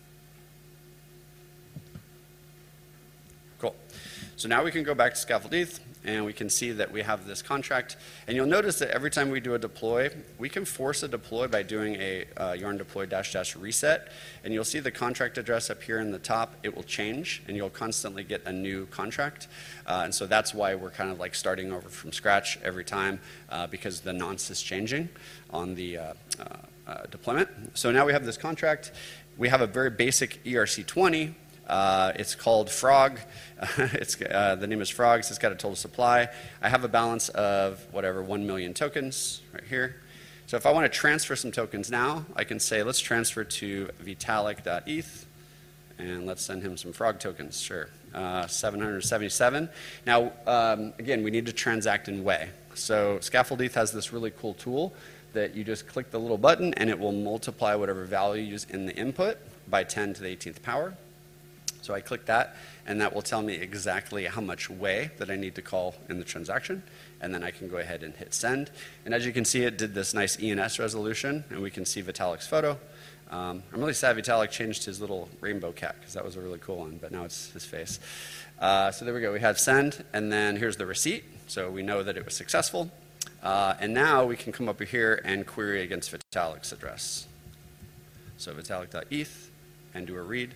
Cool. So now we can go back to scaffold E T H, and we can see that we have this contract. And you'll notice that every time we do a deploy, we can force a deploy by doing a uh, yarn deploy dash dash reset. And you'll see the contract address up here in the top. It will change, and you'll constantly get a new contract. Uh, and so that's why we're kind of like starting over from scratch every time, uh, because the nonce is changing on the uh, uh, uh, deployment. So now we have this contract. We have a very basic E R C twenty. Uh, it's called Frog. it's, uh, the name is Frog, so it's got a total supply. I have a balance of whatever, one million tokens right here. So if I want to transfer some tokens now, I can say, let's transfer to vitalik.eth, and let's send him some Frog tokens, sure. Uh, seven hundred seventy-seven. Now, um, again, we need to transact in way. So scaffold E T H has this really cool tool that you just click the little button, and it will multiply whatever value is in the input by ten to the eighteenth power. So I click that, and that will tell me exactly how much way that I need to call in the transaction, and then I can go ahead and hit send. And as you can see, it did this nice E N S resolution, and we can see Vitalik's photo. Um, I'm really sad Vitalik changed his little rainbow cat, because that was a really cool one, but now it's his face. Uh, so there we go. We had send, and then here's the receipt, so we know that it was successful. Uh, and now we can come up here and query against Vitalik's address. So vitalik.eth, and do a read.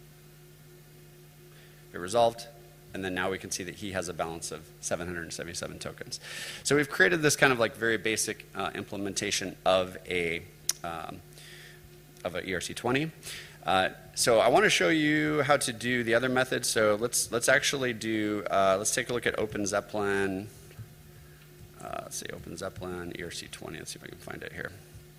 It resolved, and then now we can see that he has a balance of seven hundred seventy-seven tokens. So we've created this kind of like very basic uh, implementation of a um, of a E R C twenty. Uh, so I want to show you how to do the other method. So let's let's actually do uh, let's take a look at OpenZeppelin. Uh, let's see, OpenZeppelin E R C twenty. Let's see if I can find it here.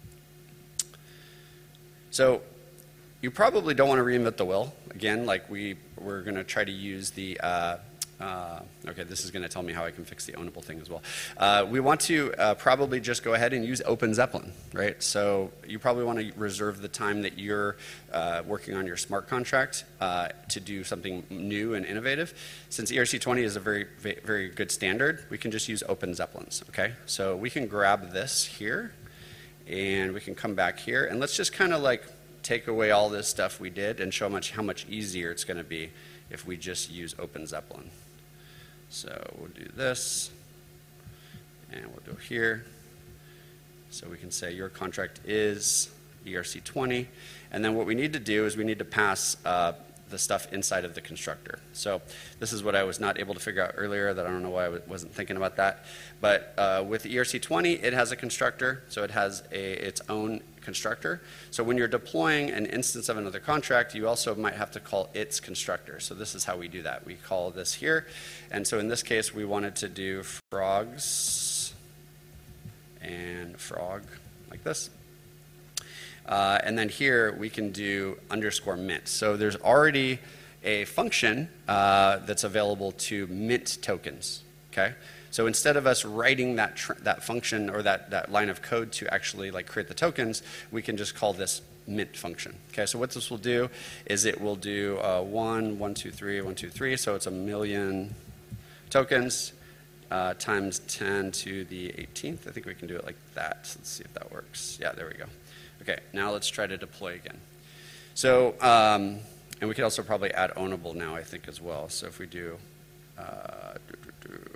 So you probably don't want to reinvent the wheel. Again, like we, we're going to try to use the, uh, uh, okay, this is going to tell me how I can fix the ownable thing as well. Uh, we want to uh, probably just go ahead and use OpenZeppelin, right? So you probably want to reserve the time that you're uh, working on your smart contract uh, to do something new and innovative. Since E R C twenty is a very, very good standard, we can just use OpenZeppelins, okay? So we can grab this here, and we can come back here, and let's just kind of like take away all this stuff we did and show much how much easier it's going to be if we just use OpenZeppelin. So we'll do this, and we'll go here. So we can say your contract is E R C twenty, and then what we need to do is we need to pass uh, the stuff inside of the constructor. So this is what I was not able to figure out earlier, that I don't know why I w- wasn't thinking about that. But uh, with the E R C twenty, it has a constructor, so it has a, its own constructor. So when you're deploying an instance of another contract, you also might have to call its constructor. So this is how we do that. We call this here. And so in this case, we wanted to do frogs and frog like this. Uh, and then here we can do underscore mint. So there's already a function uh, that's available to mint tokens, okay? So instead of us writing that tr- that function or that, that line of code to actually like create the tokens, we can just call this mint function. Okay, so what this will do is it will do uh, one, one, two, three, one, two, three. So it's a million tokens uh, times ten to the eighteenth. I think we can do it like that. Let's see if that works. Yeah, there we go. Okay, now let's try to deploy again. So, um, and we could also probably add ownable now, I think, as well. So if we do, uh, do, do, do.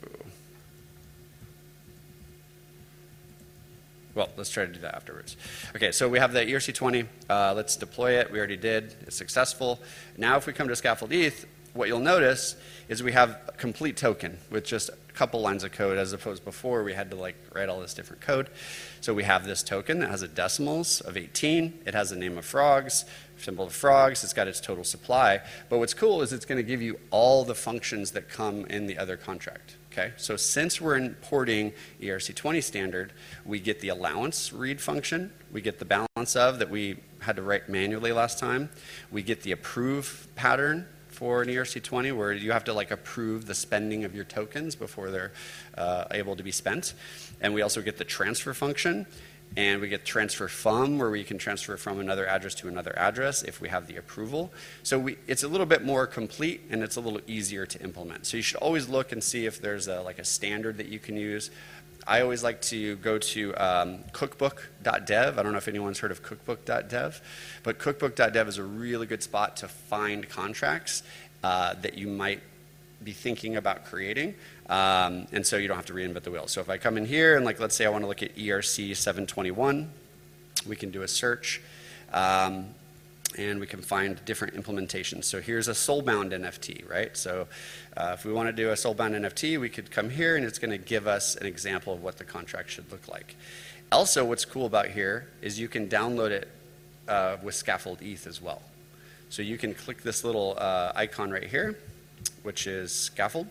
Well, let's try to do that afterwards. Okay, so we have the E R C twenty. Uh, let's deploy it. We already did. It's successful. Now if we come to Scaffold E T H, what you'll notice is we have a complete token with just a couple lines of code, as opposed before we had to like write all this different code. So we have this token that has a decimals of eighteen. It has the name of frogs, symbol of frogs. It's got its total supply. But what's cool is it's going to give you all the functions that come in the other contract. Okay, so since we're importing E R C twenty standard, we get the allowance read function. We get the balance of that we had to write manually last time. We get the approve pattern for an E R C twenty, where you have to like approve the spending of your tokens before they're uh, able to be spent. And we also get the transfer function, and we get transfer from, where we can transfer from another address to another address if we have the approval. So we, it's a little bit more complete, and it's a little easier to implement. So you should always look and see if there's a, like a standard that you can use. I always like to go to um, cookbook dot dev. I don't know if anyone's heard of cookbook dot dev, but cookbook dot dev is a really good spot to find contracts uh, that you might be thinking about creating, um, and so you don't have to reinvent the wheel. So if I come in here and like, let's say I want to look at E R C seven twenty-one, we can do a search, um, and we can find different implementations. So here's a soulbound N F T, right? So uh, if we want to do a soulbound N F T, we could come here and it's going to give us an example of what the contract should look like. Also, what's cool about here is you can download it uh, with Scaffold E T H as well. So you can click this little uh, icon right here, which is Scaffold,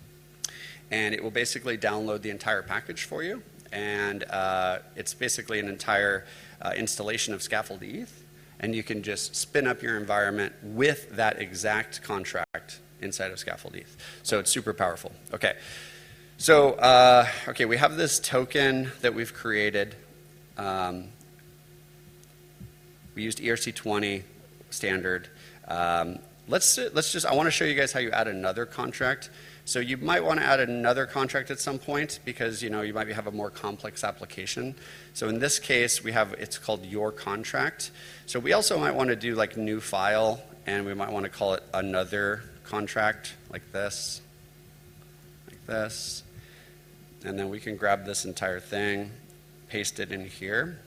and it will basically download the entire package for you. And uh, it's basically an entire uh, installation of Scaffold E T H. And you can just spin up your environment with that exact contract inside of Scaffold E T H. So it's super powerful. Okay, so uh, okay, we have this token that we've created. Um, we used E R C twenty standard. Um, let's let's just. I want to show you guys how you add another contract. So you might want to add another contract at some point because you know you might have a more complex application. So in this case, we have it's called your contract. So we also might want to do like new file, and we might want to call it another contract like this, like this, and then we can grab this entire thing, paste it in here.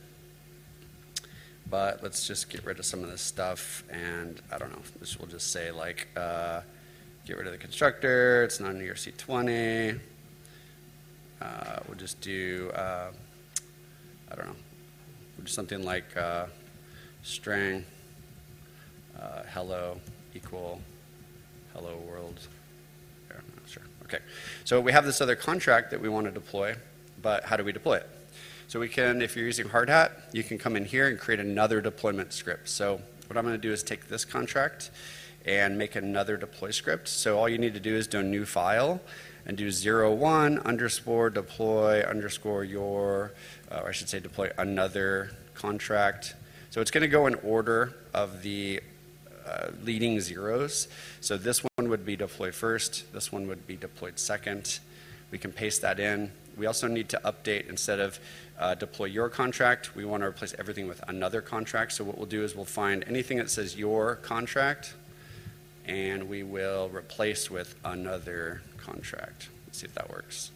But let's just get rid of some of this stuff, and I don't know. This will just say like. Uh, Get rid of the constructor. It's not an E R C twenty. Uh, we'll just do, uh, I don't know, we'll do something like uh, string uh, hello equal hello world. Yeah, I'm not sure. Okay, so we have this other contract that we want to deploy, but how do we deploy it? So we can, if you're using Hardhat, you can come in here and create another deployment script. So what I'm going to do is take this contract and make another deploy script. So all you need to do is do a new file and do zero one underscore deploy underscore your, uh, or I should say deploy another contract. So it's going to go in order of the uh, leading zeros. So this one would be deploy first. This one would be deployed second. We can paste that in. We also need to update instead of uh, deploy your contract. We want to replace everything with another contract. So what we'll do is we'll find anything that says your contract, and we will replace with another contract. Let's see if that works.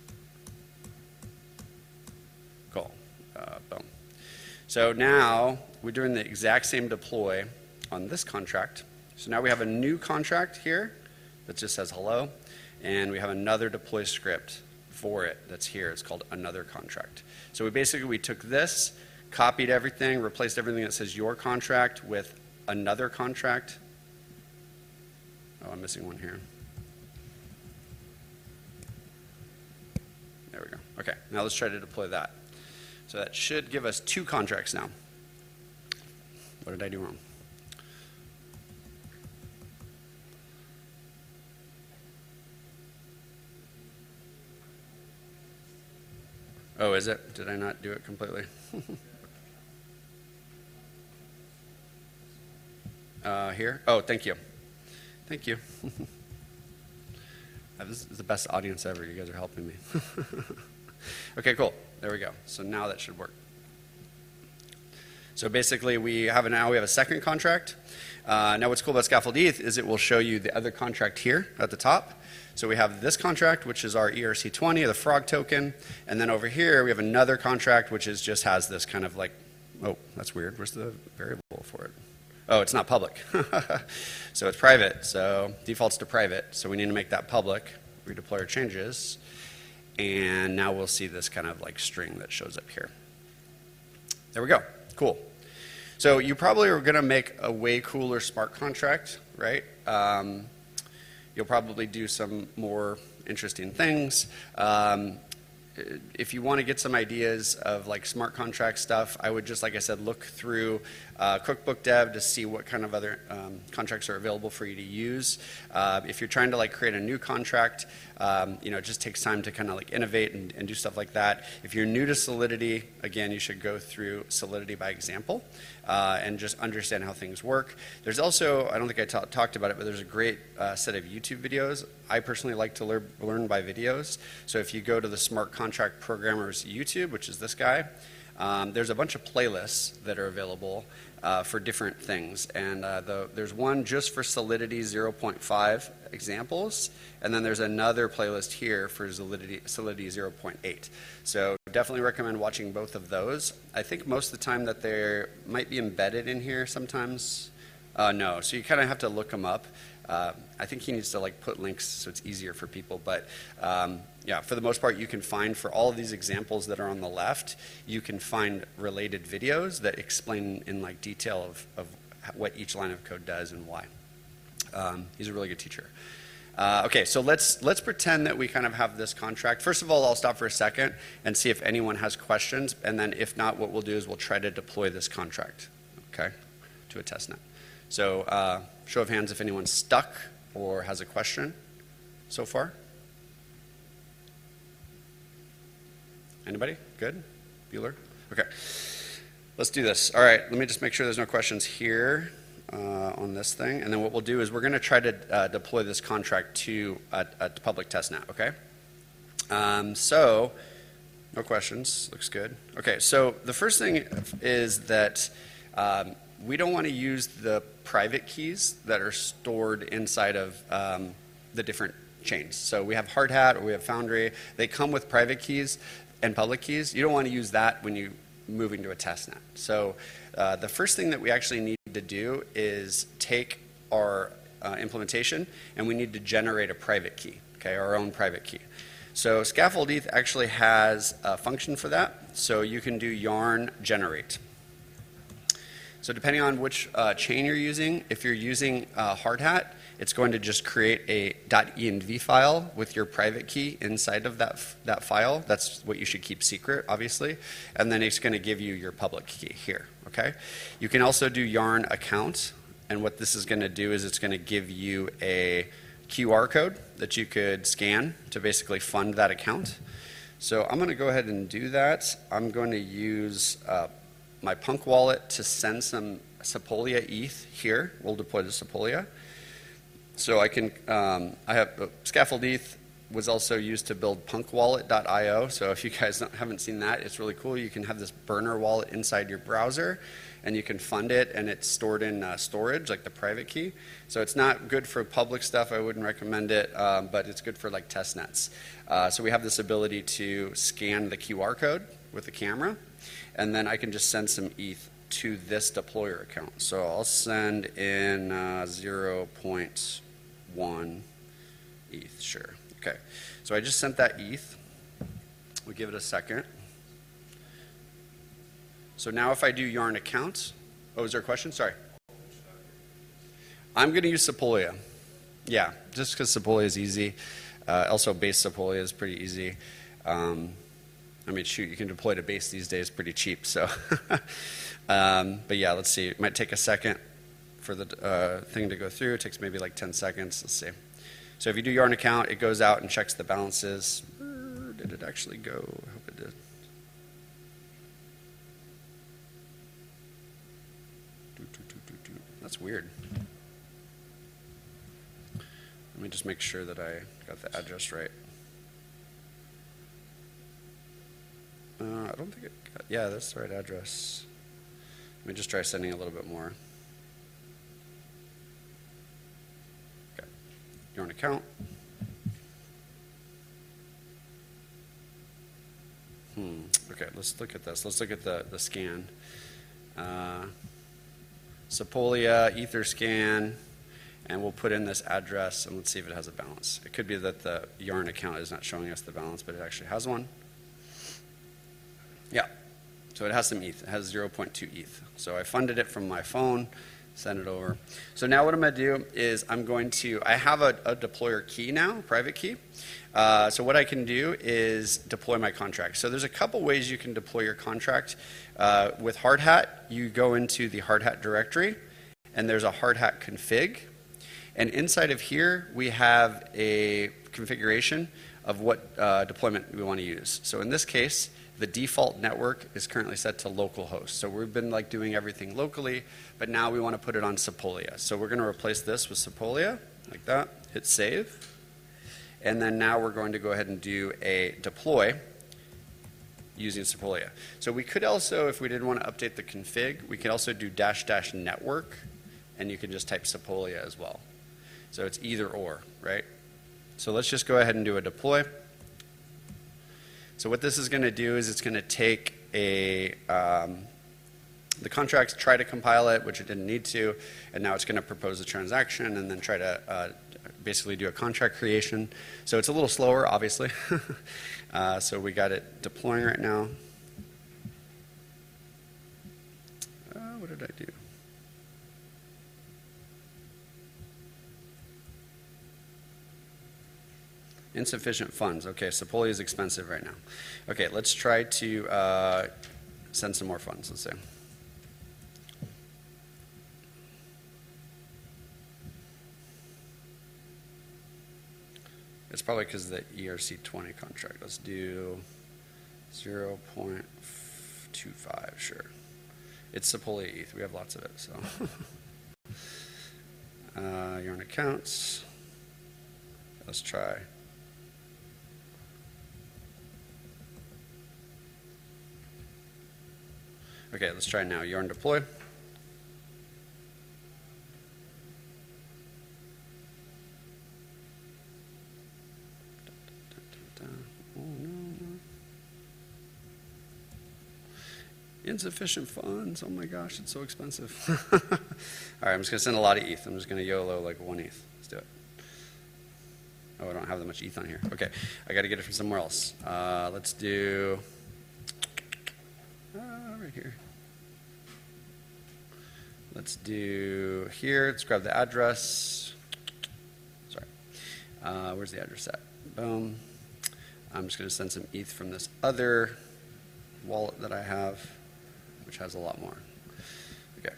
Cool. Uh, boom. So now we're doing the exact same deploy on this contract, So now we have a new contract here that just says hello, and we have another deploy script for it that's here. It's called another contract. So we basically, we took this, copied everything, replaced everything that says your contract with another contract. Oh, I'm missing one here. There we go. Okay, now let's try to deploy that. So that should give us two contracts now. What did I do wrong? Oh, is it? Did I not do it completely? uh, here? Oh, thank you. Thank you. This is the best audience ever. You guys are helping me. Okay, cool. There we go. So now that should work. So basically, we have a, now we have a second contract. Uh, now what's cool about Scaffold E T H is it will show you the other contract here at the top. So we have this contract, which is our E R C twenty, the frog token. And then over here, we have another contract, which is just has this kind of like, oh, that's weird. Where's the variable for it? Oh, it's not public. So it's private. So defaults to private. So we need to make that public. Redeploy our changes. And now we'll see this kind of like string that shows up here. There we go. Cool. So you probably are going to make a way cooler smart contract, right? Um, you'll probably do some more interesting things. Um, if you want to get some ideas of like smart contract stuff, I would just, like I said, look through uh, Cookbook Dev to see what kind of other um, contracts are available for you to use. Uh, if you're trying to like create a new contract, um, you know, it just takes time to kind of like innovate and, and do stuff like that. If you're new to Solidity, again, you should go through Solidity by example uh, and just understand how things work. There's also, I don't think I ta talked about it, but there's a great uh, set of YouTube videos. I personally like to lear learn by videos. So if you go to the Smart Contract Programmers YouTube, which is this guy, um, there's a bunch of playlists that are available uh, for different things. And uh, the, there's one just for Solidity zero point five examples, and then there's another playlist here for Solidity, Solidity zero point eight. So definitely recommend watching both of those. I think most of the time that they might be embedded in here sometimes. Uh, no, so you kind of have to look them up. Uh, I think he needs to like put links so it's easier for people, but um, yeah, for the most part, you can find for all of these examples that are on the left, you can find related videos that explain in like detail of, of what each line of code does and why. Um, he's a really good teacher. Uh, okay, so let's let's pretend that we kind of have this contract. First of all, I'll stop for a second and see if anyone has questions, and then if not, what we'll do is we'll try to deploy this contract, okay, to a testnet. So uh, show of hands if anyone's stuck or has a question so far. Anybody? Good? Bueller? Okay. Let's do this. All right, let me just make sure there's no questions here uh, on this thing. And then what we'll do is we're going to try to uh, deploy this contract to a, a public testnet, okay? Um, so, no questions. Looks good. Okay, so the first thing is that um, we don't want to use the private keys that are stored inside of um, the different chains. So we have Hardhat or we have Foundry. They come with private keys and public keys. You don't want to use that when you move into a testnet. So uh, the first thing that we actually need to do is take our uh, implementation and we need to generate a private key, okay, our own private key. So Scaffold E T H actually has a function for that. So you can do yarn generate. So depending on which uh, chain you're using, if you're using uh, Hardhat, it's going to just create a .env file with your private key inside of that, that file. That's what you should keep secret, obviously. And then it's going to give you your public key here, okay? You can also do yarn account. And what this is going to do is it's going to give you a Q R code that you could scan to basically fund that account. So I'm going to go ahead and do that. I'm going to use uh, my Punk wallet to send some Sepolia E T H here. We'll deploy the Sepolia. So I can, um, I have, uh, Scaffold E T H was also used to build punk wallet dot i o. So if you guys don't, haven't seen that, it's really cool. You can have this burner wallet inside your browser and you can fund it and it's stored in uh, storage, like the private key. So it's not good for public stuff. I wouldn't recommend it, um, but it's good for like test nets. Uh, so we have this ability to scan the Q R code with the camera. And then I can just send some E T H to this deployer account. So I'll send in uh, zero point one E T H, sure. Okay, so I just sent that E T H. We'll give it a second. So now if I do yarn account, oh, is there a question? Sorry. I'm going to use Sepolia. Yeah, just because Sepolia is easy. Uh, also, base Sepolia is pretty easy. Um, I mean, shoot, you can deploy to base these days pretty cheap. So, um, but yeah, let's see. It might take a second for the uh, thing to go through. It takes maybe like ten seconds. Let's see. So if you do yarn account, it goes out and checks the balances. Did it actually go? I hope it did. That's weird. Let me just make sure that I got the address right. Uh, I don't think it got, yeah, that's the right address. Let me just try sending a little bit more. Okay, yarn account. Hmm, okay, let's look at this. Let's look at the, the scan. Uh, Sepolia, Etherscan, and we'll put in this address and let's see if it has a balance. It could be that the yarn account is not showing us the balance, but it actually has one. Yeah, so it has some E T H. It has zero point two E T H. So I funded it from my phone, send it over. So now what I'm going to do is I'm going to, I have a, a deployer key now, a private key. Uh, so what I can do is deploy my contract. So there's a couple ways you can deploy your contract. Uh, with Hardhat, you go into the Hardhat directory, and there's a Hardhat config. And inside of here, we have a configuration of what uh, deployment we want to use. So in this case, the default network is currently set to localhost. So we've been like doing everything locally, but now we want to put it on Sepolia. So we're going to replace this with Sepolia, like that. Hit save. And then now we're going to go ahead and do a deploy using Sepolia. So we could also, if we didn't want to update the config, we could also do dash dash network, and you can just type Sepolia as well. So it's either or, right? So let's just go ahead and do a deploy. So what this is going to do is it's going to take a um, the contract, try to compile it, which it didn't need to, and now it's going to propose a transaction and then try to uh, basically do a contract creation. So it's a little slower, obviously. uh, so we got it deploying right now. Uh, what did I do? Insufficient funds. Okay, Sepolia is expensive right now. Okay, let's try to uh, send some more funds, let's say. It's probably because of the E R C twenty contract. Let's do zero point two five, sure. It's Sepolia E T H. We have lots of it, so. uh, yarn accounts. Let's try. Okay, let's try now. Yarn deploy. Oh, no, no. Insufficient funds. Oh my gosh, it's so expensive. All right, I'm just going to send a lot of E T H. I'm just going to YOLO like one E T H. Let's do it. Oh, I don't have that much E T H on here. Okay, I got to get it from somewhere else. Uh, let's do uh, right here. Let's do here. Let's grab the address. Sorry. Uh, where's the address at? Boom. I'm just going to send some E T H from this other wallet that I have, which has a lot more. Okay.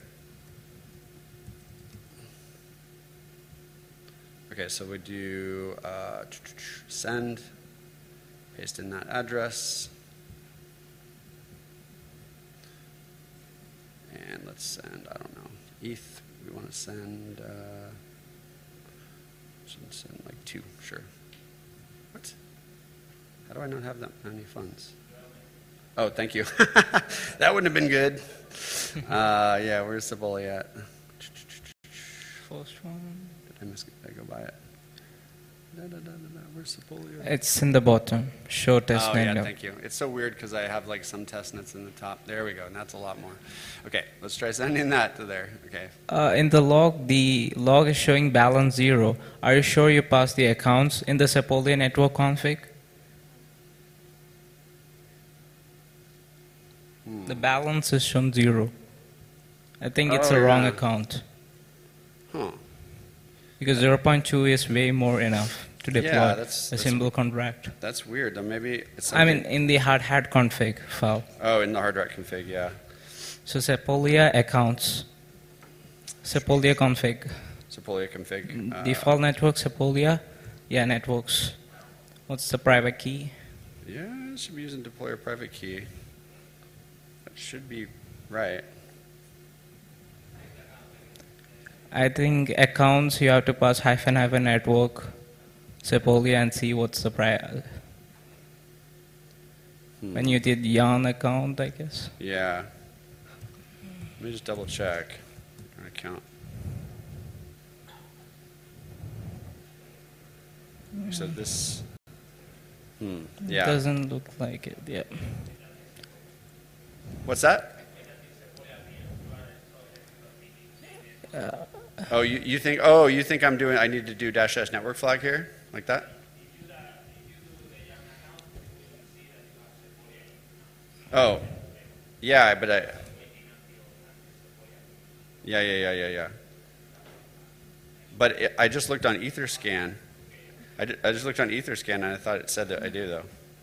Okay, so we do uh, send, paste in that address. And let's send, I don't know, E T H. We want to send, uh, should send like two, sure. What? How do I not have that many funds? Oh, thank you. That wouldn't have been good. Uh, yeah, where's Sepolia at? First one. Did I miss? Did I go by it? Da, da, da, da, da. Where's Sepolia? It's in the bottom. Show test Oh, yeah, window. thank you. It's so weird because I have like some test nets in the top. There we go, and that's a lot more. Okay, let's try sending that to there. Okay. Uh, in the log, the log is showing balance zero. Are you sure you passed the accounts in the Sepolia network config? Hmm. The balance is shown zero. I think it's Oh, a wrong yeah. account. Huh. Because zero point two is way more enough to deploy Yeah, that's- a that's- simple contract. That's weird. Though maybe it's I mean, something- in the hard hat config file. Oh, in the hard rock config, yeah. So Sepolia accounts. Sepolia config. Sepolia config. uh, Default network Sepolia. Yeah, networks. What's the private key? Yeah, it should be using deployer private key. That should be right. I think accounts you have to pass hyphen hyphen network Sepolia and see what's the pri- Hmm. when you did yarn account, I guess. Yeah. Let me just double check our account. So this. Hmm. Yeah. Doesn't look like it. Yeah. What's that? Oh, you, you think? Oh, you think I'm doing? I need to do dash dash network flag here, like that? Oh, yeah, but I. Yeah, yeah, yeah, yeah, yeah. But it, I just looked on Etherscan. I, di- I just looked on Etherscan and I thought it said that I do though.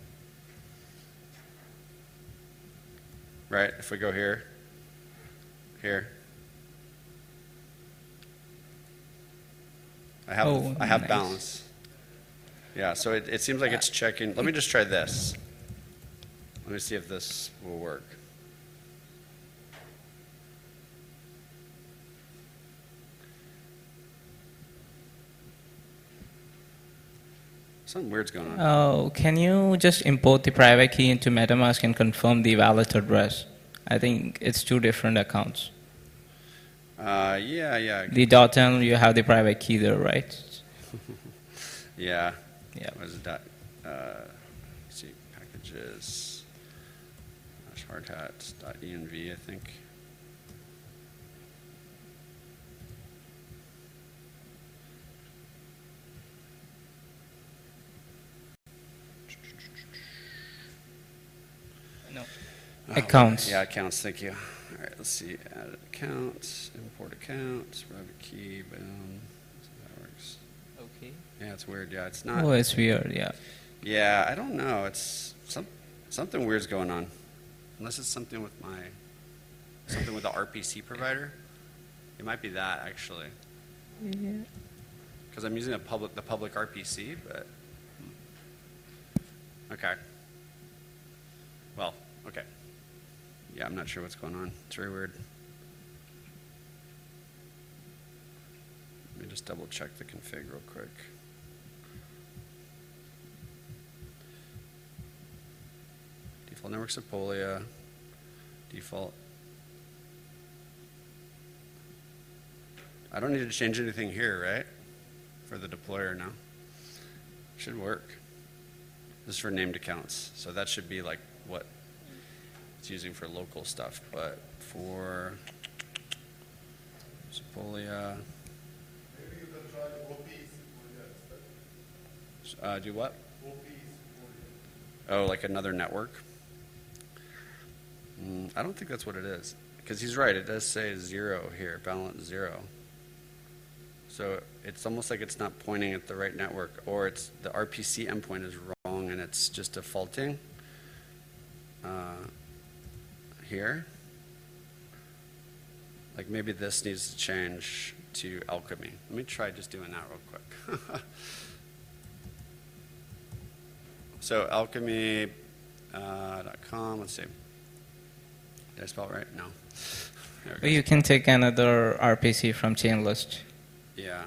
Right? If we go here, here. I have Oh, I have nice. balance. Yeah, so it, it seems like it's checking. Let me just try this. Let me see if this will work. Something weird's going on. Oh, can you just import the private key into MetaMask and confirm the wallet address? I think it's two different accounts. Uh, yeah, yeah, The .env, you have the private key there, right? yeah. Yeah. What is it? Dot, uh, let's see, packages, dash hardhat, dot env, I think. No. Oh, Accounts. Yeah, accounts, thank you. All right, let's see. Add accounts, import accounts, private key, boom. Let's see how that works. Okay. Yeah, it's weird. Yeah, it's not. Oh, it's weird, yeah. Yeah, I don't know. It's some something weird's going on. Unless it's something with my something with the R P C provider. It might be that actually. Yeah. Because I'm using a public the public R P C, but okay. Well, okay. Yeah, I'm not sure what's going on. It's very weird. Let me just double check the config real quick. Default network Sepolia. Default. I don't need to change anything here, right? For the deployer now. Should work. This is for named accounts. So that should be like what it's using for local stuff. But for Sepolia. Maybe you can try O P Sepolia. Uh, do what? O P Sepolia. Oh, like another network? Mm, I don't think that's what it is. Because he's right, it does say zero here, balance zero. So it's almost like it's not pointing at the right network, or it's the R P C endpoint is wrong and it's just defaulting uh, here. Like maybe this needs to change to Alchemy. Let me try just doing that real quick. So alchemy dot com, uh, let's see. Did I spell it right? No. There Or we you go. can take another R P C from chain list. Yeah.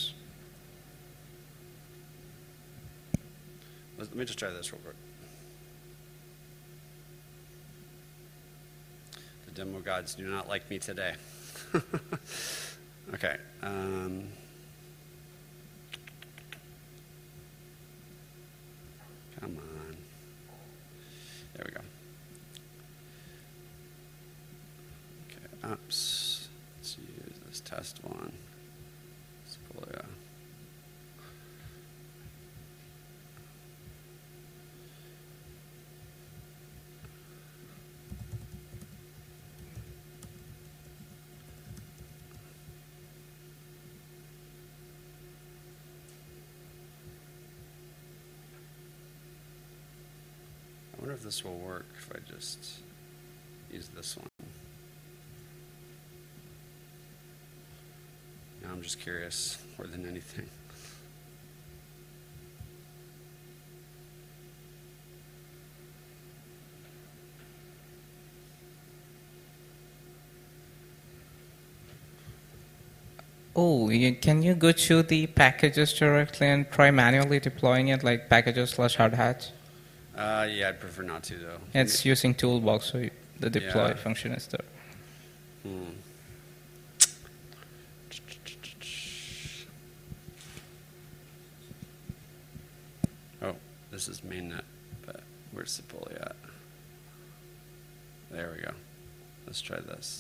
Let let me just try this real quick. The demo gods do not like me today. Okay. Um, Oops. Let's use this test one. Sepolia. I wonder if this will work if I just use this one. Now I'm just curious more than anything. Oh, you, can you go to the packages directly and try manually deploying it, like packages slash hard hats? Uh, yeah, I'd prefer not to, though. It's using Toolbox, so the deploy Yeah. function is there. Hmm. Oh, this is mainnet, but where's Sepolia at? There we go. Let's try this.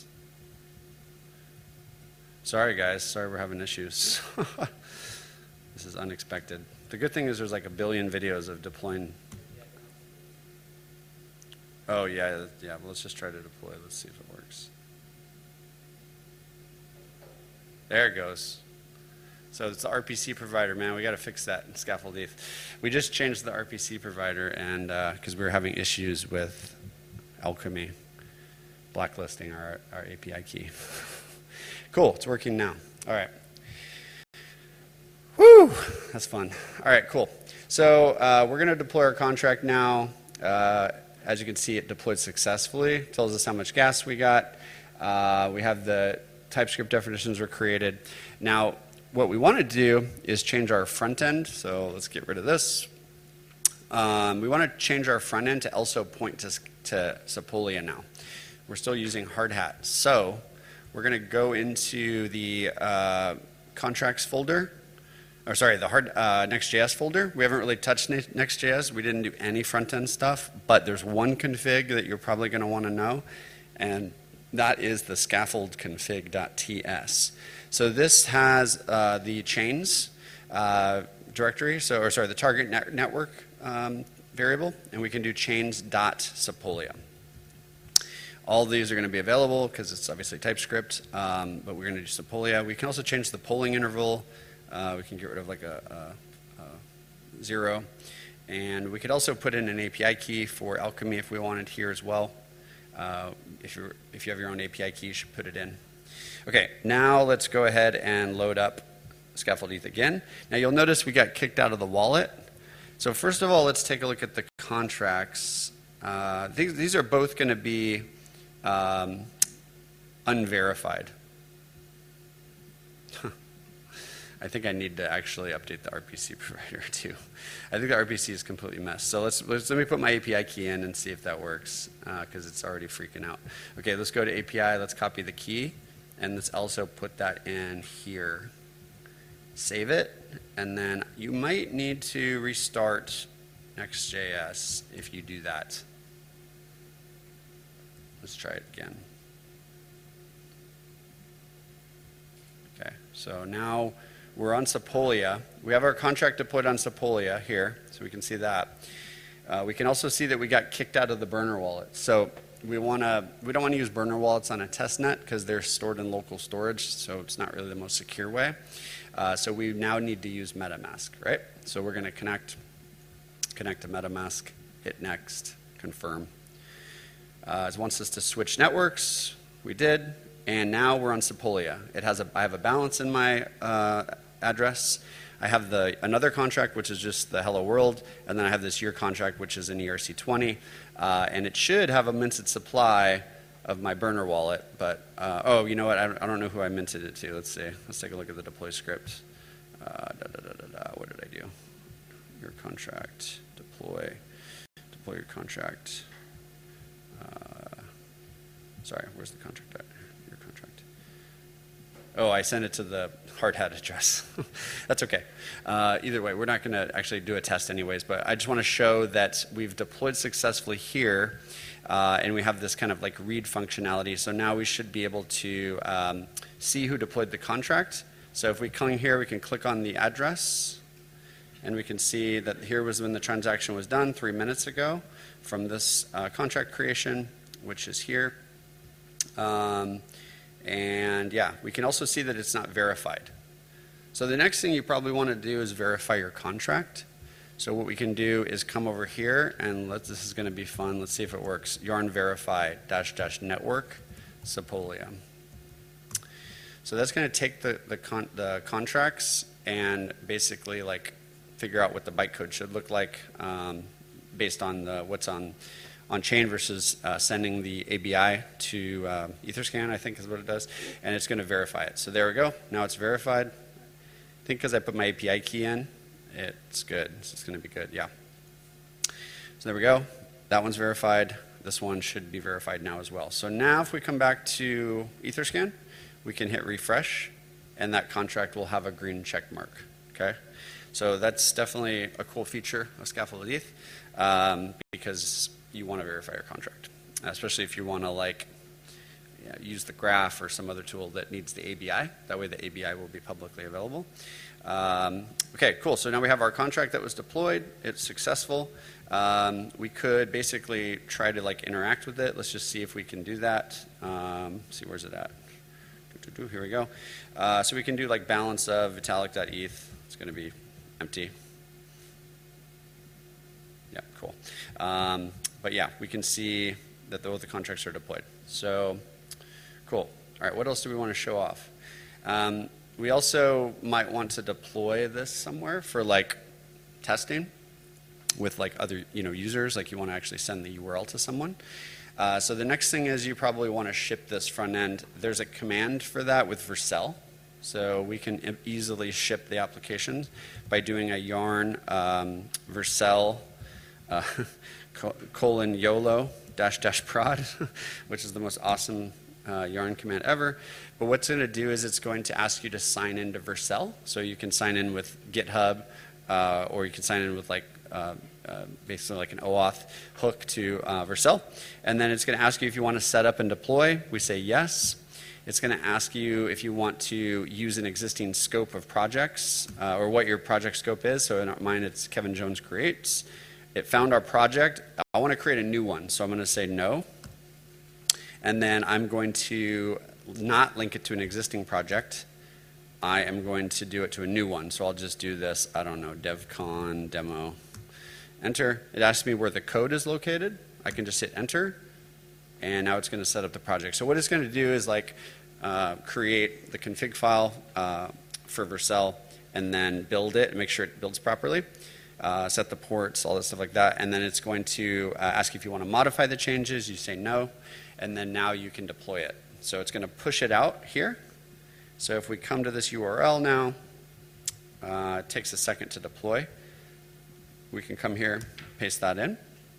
Sorry, guys. Sorry we're having issues. This is unexpected. The good thing is there's like a billion videos of deploying. Oh, yeah, yeah. Well, let's just try to deploy. Let's see if it works. There it goes. So it's the R P C provider, man. We got to fix that in Scaffold E T H. We just changed the R P C provider, and because uh, we were having issues with Alchemy blacklisting our, our A P I key. Cool, it's working now. All right. Woo, that's fun. All right, cool. So uh, we're going to deploy our contract now. Uh, as you can see, it deployed successfully. It tells us how much gas we got. Uh, we have the TypeScript definitions were created. Now, what we want to do is change our front end. So let's get rid of this. Um, we want to change our front end to also point to, to Sepolia now. We're still using Hardhat. So we're going to go into the uh, contracts folder. Or sorry, the hard uh, Next.js folder. We haven't really touched Next.js. We didn't do any front-end stuff, but there's one config that you're probably going to want to know, and that is the scaffold config.ts. So this has uh, the chains uh, directory, so or sorry, the target net network um, variable, and we can do chains.sepolia. All these are going to be available because it's obviously TypeScript, um, but we're going to do Sepolia. We can also change the polling interval. Uh, we can get rid of like a, a, a zero. And we could also put in an A P I key for Alchemy if we wanted here as well. Uh, if, you're, if you have your own A P I key, you should put it in. Okay, now let's go ahead and load up Scaffold E T H again. Now you'll notice we got kicked out of the wallet. So first of all, let's take a look at the contracts. Uh, these, these are both going to be um, unverified. I think I need to actually update the R P C provider too. I think the R P C is completely messed. So let's, let's let me put my A P I key in and see if that works because uh, it's already freaking out. Okay, let's go to A P I. Let's copy the key, and let's also put that in here. Save it, and then you might need to restart Next.js if you do that. Let's try it again. Okay, so now we're on Sepolia. We have our contract deployed on Sepolia here, so we can see that. Uh, we can also see that we got kicked out of the burner wallet. So we want to, we don't want to use burner wallets on a test net because they're stored in local storage, so it's not really the most secure way. Uh, so we now need to use MetaMask, right? So we're going to connect, connect to MetaMask, hit next, confirm. Uh, it wants us to switch networks. We did. And now we're on Sepolia. It has a, I have a balance in my uh, address. I have the another contract, which is just the hello world, and then I have this year contract, which is an E R C twenty, uh, and it should have a minted supply of my burner wallet. But uh, oh, you know what? I don't, I don't know who I minted it to. Let's see. Let's take a look at the deploy script. Uh, da, da, da, da, da. What did I do? Your contract deploy. Deploy your contract. Uh, sorry, where's the contract at? Oh, I sent it to the hard hat address. That's okay. Uh, either way, we're not going to actually do a test anyways, but I just want to show that we've deployed successfully here, uh, and we have this kind of like read functionality. So now we should be able to um, see who deployed the contract. So if we come here, we can click on the address, and we can see that here was when the transaction was done three minutes ago from this uh, contract creation, which is here. Um, And yeah, we can also see that it's not verified. So the next thing you probably want to do is verify your contract. So what we can do is come over here and let this is going to be fun. Let's see if it works. Yarn verify dash dash network Sepolia. So that's going to take the the, con the contracts and basically like figure out what the bytecode should look like um, based on the, what's on. on chain versus uh, sending the A B I to uh, Etherscan, I think is what it does, and it's going to verify it. So there we go. Now it's verified. I think because I put my A P I key in, it's good. So it's going to be good, yeah. So there we go. That one's verified. This one should be verified now as well. So now if we come back to Etherscan, we can hit refresh, and that contract will have a green check mark, okay? So that's definitely a cool feature of Scaffold E T H um, because you want to verify your contract, especially if you want to like yeah, use the graph or some other tool that needs the A B I. That way the A B I will be publicly available. Um, okay, cool. So now we have our contract that was deployed. It's successful. Um, we could basically try to like interact with it. Let's just see if we can do that. Um, see, where's it at? Here we go. Uh, so we can do like balance of vitalik.eth. It's going to be empty. Yeah, cool. Um, but yeah, we can see that both the contracts are deployed. So cool. All right, what else do we want to show off? Um, we also might want to deploy this somewhere for like testing with like other you know users, like you want to actually send the U R L to someone. Uh, so the next thing is you probably want to ship this front end. There's a command for that with Vercel. So we can e easily ship the applications by doing a yarn um, Vercel uh, colon YOLO dash dash prod, which is the most awesome uh, yarn command ever. But what's going to do is it's going to ask you to sign into Vercel. So you can sign in with GitHub, uh, or you can sign in with like uh, uh, basically like an OAuth hook to uh, Vercel. And then it's going to ask you if you want to set up and deploy. We say yes. It's going to ask you if you want to use an existing scope of projects uh, or what your project scope is. So in mine, it's Kevin Jones Creates. It found our project. I want to create a new one, so I'm going to say no. And then I'm going to not link it to an existing project. I am going to do it to a new one. So I'll just do this, I don't know, DevCon demo. Enter. It asks me where the code is located. I can just hit enter. And now it's going to set up the project. So what it's going to do is like uh, create the config file uh, for Vercel and then build it and make sure it builds properly. Uh, set the ports, all that stuff like that. And then it's going to uh, ask you if you want to modify the changes. You say no. And then now you can deploy it. So it's going to push it out here. So if we come to this U R L now, uh, it takes a second to deploy. We can come here, paste that in.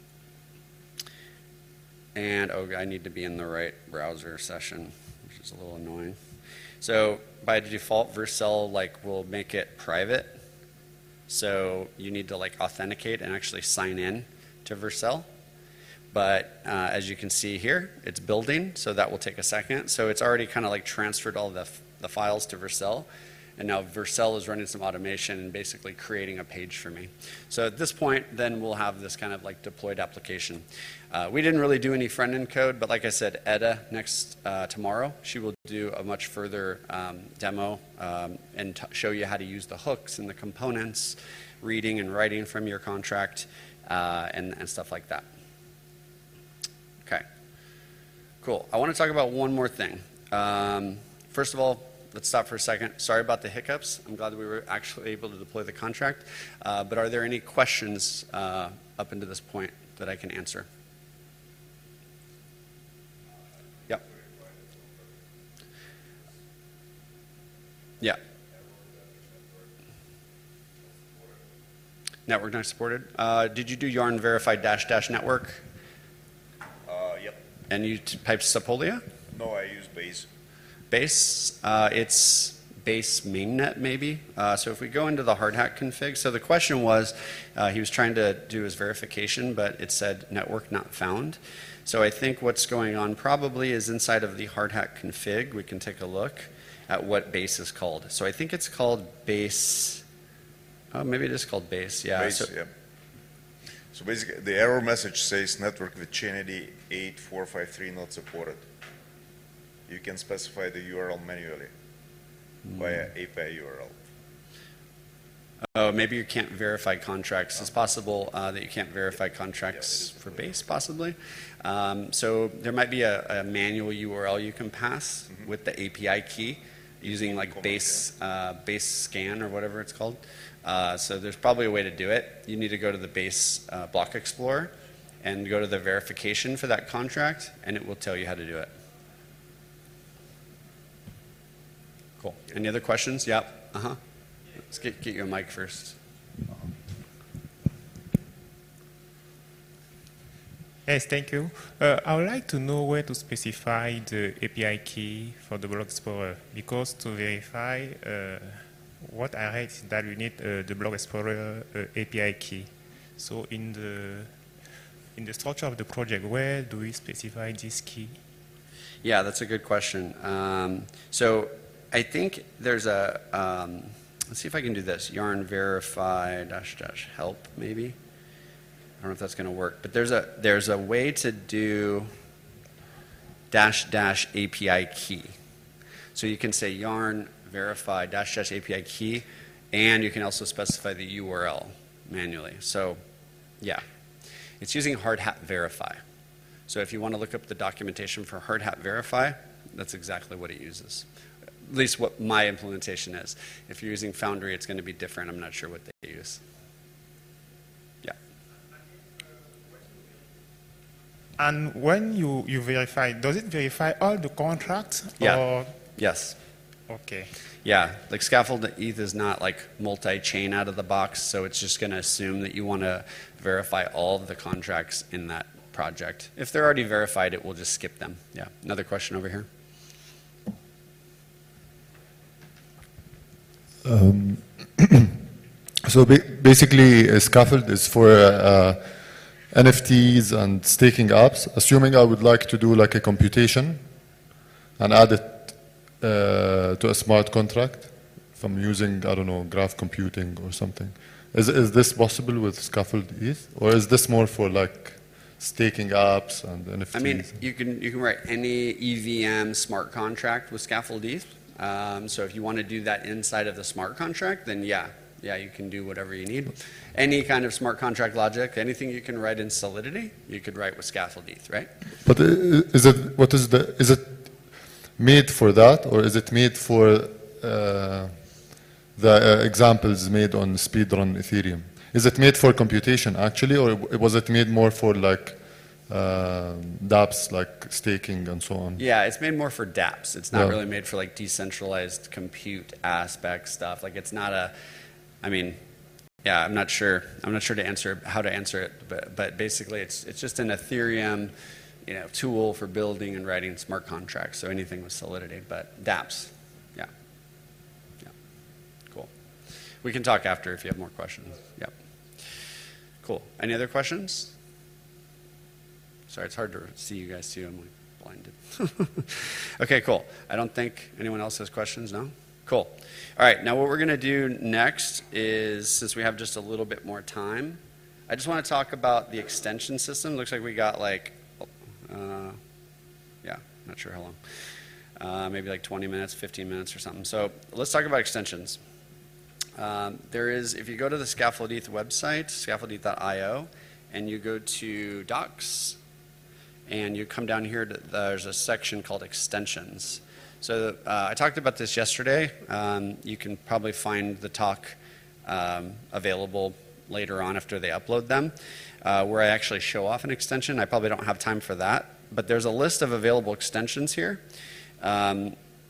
And oh, I need to be in the right browser session, which is a little annoying. So by default, Vercel like will make it private. So you need to like authenticate and actually sign in to Vercel. But uh, as you can see here, it's building, so that will take a second. So it's already kind of like transferred all the, the files to Vercel. And now Vercel is running some automation and basically creating a page for me. So at this point, then we'll have this kind of like deployed application. Uh, we didn't really do any front-end code, but like I said, Edda next uh, tomorrow, she will do a much further um, demo um, and t show you how to use the hooks and the components, reading and writing from your contract, uh, and, and stuff like that. Okay, cool. I want to talk about one more thing. Um, first of all, let's stop for a second. Sorry about the hiccups. I'm glad that we were actually able to deploy the contract. Uh, but are there any questions uh, up until this point that I can answer? Yep. Yeah. Network not supported. Uh, did you do yarn verify dash dash network? Uh, yep. And you typed Sepolia? No, I use Base. Base, uh, it's base mainnet maybe. Uh, so if we go into the hard hat config, so the question was, uh, he was trying to do his verification, but it said network not found. So I think what's going on probably is inside of the hard hat config, we can take a look at what base is called. So I think it's called base, oh, maybe it is called base, yeah. Base, so, yeah. So basically, the error message says network with chain I D eight four five three not supported. You can specify the U R L manually mm. via A P I U R L. Oh, maybe you can't verify contracts. It's possible uh, that you can't verify contracts yeah, for base, possibly. Um, so there might be a, a manual U R L you can pass mm-hmm. with the A P I key using like base, uh, base scan or whatever it's called. Uh, so there's probably a way to do it. You need to go to the base uh, block explorer and go to the verification for that contract, and it will tell you how to do it. Cool. Any other questions? Yep. Uh-huh. Let's get, get you a mic first. Yes, thank you. Uh, I would like to know where to specify the A P I key for the Block Explorer, because to verify, uh, what I read is that we need uh, the Block Explorer uh, A P I key. So in the in the structure of the project, where do we specify this key? Yeah, that's a good question. Um, so I think there's a, um, let's see if I can do this, yarn verify dash dash help maybe. I don't know if that's going to work, but there's a there's a way to do dash dash A P I key. So you can say yarn verify dash dash A P I key, and you can also specify the U R L manually. So yeah, it's using hard hat verify. So if you want to look up the documentation for hard hat verify, that's exactly what it uses. At least what my implementation is. If you're using Foundry, it's going to be different. I'm not sure what they use. Yeah. And when you, you verify, does it verify all the contracts? Yeah. Or? Yes. Okay. Yeah, like Scaffold E T H is not like multi-chain out of the box, so it's just going to assume that you want to verify all of the contracts in that project. If they're already verified, it will just skip them. Yeah. Another question over here. Um, so ba basically, uh, Scaffold is for uh, N F Ts and staking apps. Assuming I would like to do like a computation and add it uh, to a smart contract, if I'm using, I don't know, graph computing or something. Is, is this possible with Scaffold E T H? Or is this more for like staking apps and N F Ts? I mean, you can, you can write any E V M smart contract with Scaffold E T H. Um, so if you want to do that inside of the smart contract, then yeah, yeah, you can do whatever you need. Any kind of smart contract logic, anything you can write in Solidity, you could write with Scaffold E T H, right? But is it, what is the, is it made for that, or is it made for uh, the uh, examples made on Speedrun Ethereum? Is it made for computation actually, or was it made more for like Uh, dApps like staking and so on? Yeah, it's made more for dApps. It's not yeah. really made for like decentralized compute aspect stuff. Like it's not a, I mean, yeah, I'm not sure. I'm not sure to answer how to answer it, but but basically it's it's just an Ethereum, you know, tool for building and writing smart contracts. So anything with Solidity, but dApps, yeah, yeah, cool. We can talk after if you have more questions. Yep, cool. Any other questions? Sorry, it's hard to see you guys too. I'm like blinded. Okay, cool. I don't think anyone else has questions, no? Cool. All right, now what we're going to do next is, since we have just a little bit more time, I just want to talk about the extension system. Looks like we got like, uh, yeah, not sure how long. Uh, maybe like twenty minutes, fifteen minutes or something. So let's talk about extensions. Um, there is, if you go to the Scaffold E T H website, scaffold E T H dot I O, and you go to Docs, and you come down here, to, there's a section called extensions. So uh, I talked about this yesterday. Um, you can probably find the talk um, available later on after they upload them, uh, where I actually show off an extension. I probably don't have time for that, but there's a list of available extensions here. Um,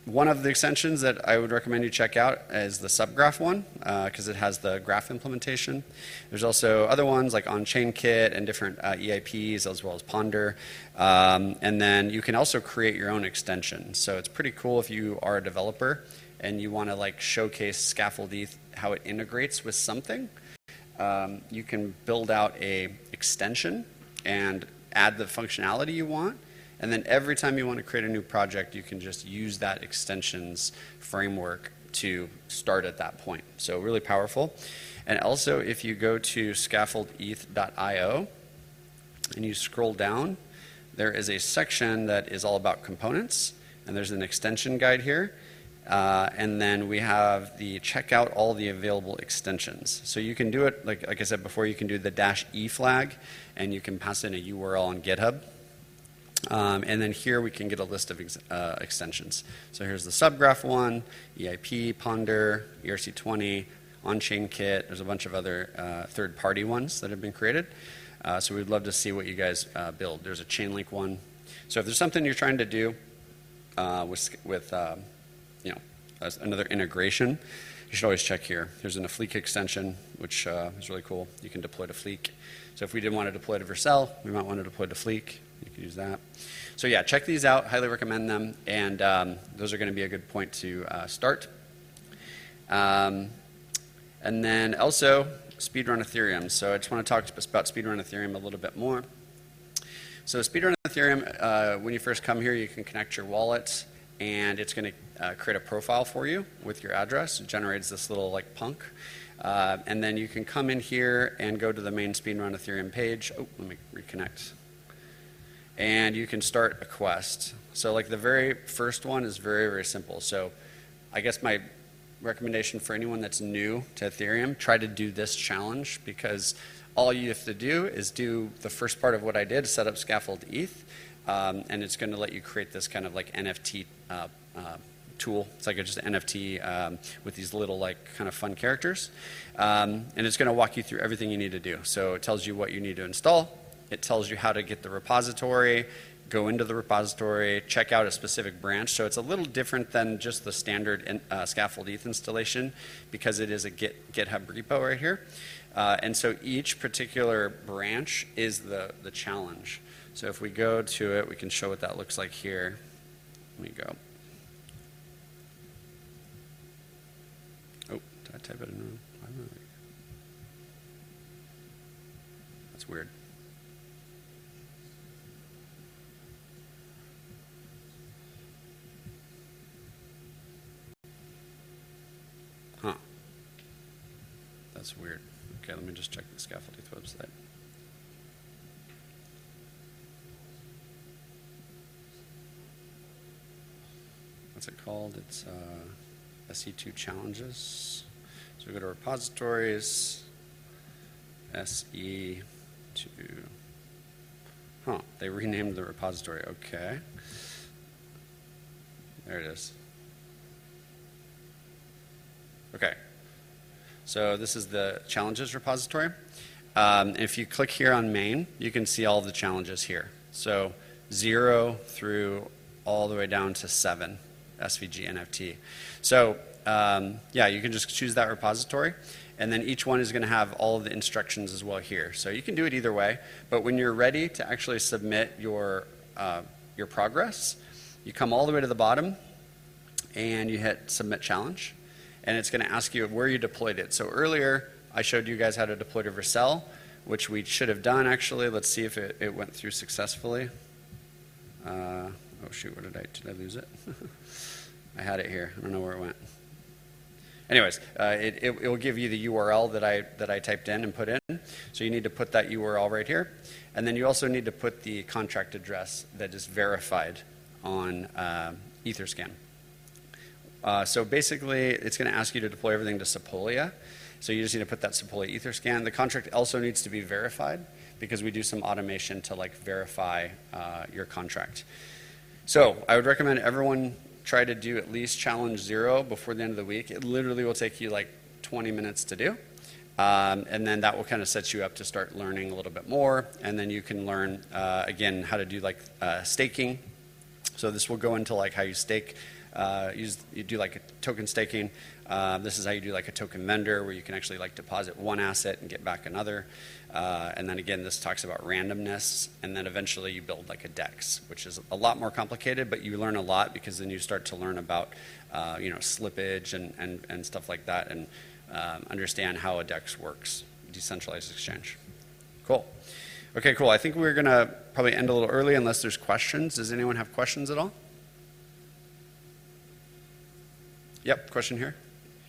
one of the extensions that I would recommend you check out is the Subgraph one, because uh, it has the graph implementation. There's also other ones like OnChainKit and different uh, E I Ps, as well as Ponder. Um, and then you can also create your own extension. So it's pretty cool if you are a developer and you want to like showcase Scaffold E T H, how it integrates with something. Um, you can build out a extension and add the functionality you want. And then every time you want to create a new project, you can just use that extensions framework to start at that point. So really powerful. And also, if you go to scaffold E T H dot I O and you scroll down, there is a section that is all about components. And there's an extension guide here. Uh, and then we have the check out all the available extensions. So you can do it, like, like I said before, you can do the dash E flag, and you can pass in a U R L on GitHub. Um, and then here we can get a list of ex uh, extensions. So here's the Subgraph one, E I P, Ponder, E R C twenty, OnChainKit. There's a bunch of other uh, third-party ones that have been created. Uh, so we'd love to see what you guys uh, build. There's a Chainlink one. So if there's something you're trying to do uh, with, with uh, you know, as another integration, you should always check here. There's an Afleek extension, which uh, is really cool. You can deploy to Fleek. So if we didn't want to deploy to Vercel, we might want to deploy to Fleek. You can use that. So yeah, check these out. Highly recommend them. And um, those are going to be a good point to uh, start. Um, and then also, Speedrun Ethereum. So I just want to talk about Speedrun Ethereum a little bit more. So Speedrun Ethereum, uh, when you first come here, you can connect your wallet, and it's going to uh, create a profile for you with your address. It generates this little like punk. Uh, and then you can come in here and go to the main Speedrun Ethereum page. Oh, let me reconnect. And you can start a quest. So like the very first one is very, very simple. So I guess my recommendation for anyone that's new to Ethereum, try to do this challenge, because all you have to do is do the first part of what I did, set up Scaffold E T H, um, and it's going to let you create this kind of like N F T uh, uh, tool. It's like a, just an N F T um, with these little like kind of fun characters. Um, and it's going to walk you through everything you need to do. So it tells you what you need to install. It tells you how to get the repository, go into the repository, check out a specific branch. So it's a little different than just the standard in, uh, Scaffold E T H installation, because it is a Git, GitHub repo right here. Uh, and so each particular branch is the, the challenge. So if we go to it, we can show what that looks like here. Let me go. Oh, did I type it in wrong? I don't know. That's weird. Huh. That's weird. Okay, let me just check the Scaffold E T H website. What's it called? It's uh, S E two challenges. So we go to repositories, S E two. Huh, they renamed the repository. Okay. There it is. Okay. So this is the challenges repository. Um, if you click here on main, you can see all the challenges here. So zero through all the way down to seven, S V G N F T. So um, yeah, you can just choose that repository, and then each one is going to have all of the instructions as well here. So you can do it either way, but when you're ready to actually submit your, uh, your progress, you come all the way to the bottom, and you hit Submit Challenge. And it's going to ask you where you deployed it. So earlier, I showed you guys how to deploy to Vercel, which we should have done, actually. Let's see if it, it went through successfully. Uh, oh, shoot, where did I, did I lose it? I had it here. I don't know where it went. Anyways, uh, it, it, it will give you the U R L that I, that I typed in and put in. So you need to put that U R L right here. And then you also need to put the contract address that is verified on uh, Etherscan. Uh, so basically, it's going to ask you to deploy everything to Sepolia. So you just need to put that Sepolia Etherscan. The contract also needs to be verified, because we do some automation to like verify uh, your contract. So I would recommend everyone try to do at least challenge zero before the end of the week. It literally will take you like twenty minutes to do. Um, and then that will kind of set you up to start learning a little bit more. And then you can learn, uh, again, how to do like uh, staking. So this will go into like how you stake uh, use, you do like a token staking. Uh, this is how you do like a token vendor, where you can actually like deposit one asset and get back another. Uh, and then again, this talks about randomness, and then eventually you build like a DEX, which is a lot more complicated, but you learn a lot because then you start to learn about uh, you know, slippage and, and, and stuff like that, and um, understand how a DEX works, decentralized exchange. Cool. Okay, cool. I think we're going to probably end a little early unless there's questions. Does anyone have questions at all? Yep, question here.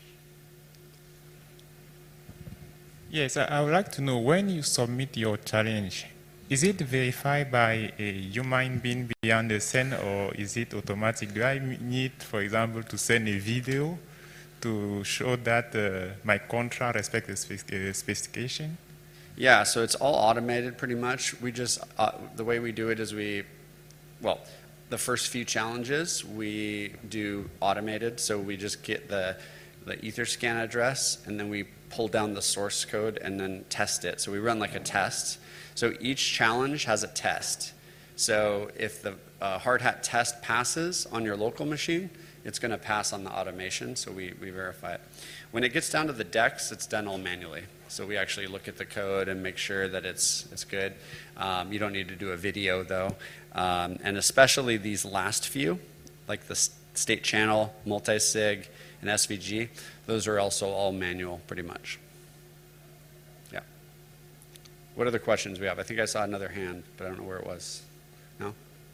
Yes, I I would like to know, when you submit your challenge, is it verified by a human being behind the scene, or is it automatic? Do I need, for example, to send a video to show that uh, my contract respects the spec uh, specification? Yeah, so it's all automated pretty much. We just, uh, the way we do it is we, well, the first few challenges we do automated. So we just get the, the Etherscan address, and then we pull down the source code and then test it. So we run like a test. So each challenge has a test. So if the uh, hard hat test passes on your local machine, it's going to pass on the automation, so we, we verify it. When it gets down to the DEX, it's done all manually. So we actually look at the code and make sure that it's, it's good. Um, you don't need to do a video, though. Um, and especially these last few, like the state channel, multi-sig, and S V G, those are also all manual, pretty much. Yeah. What other questions we have? I think I saw another hand, but I don't know where it was. No?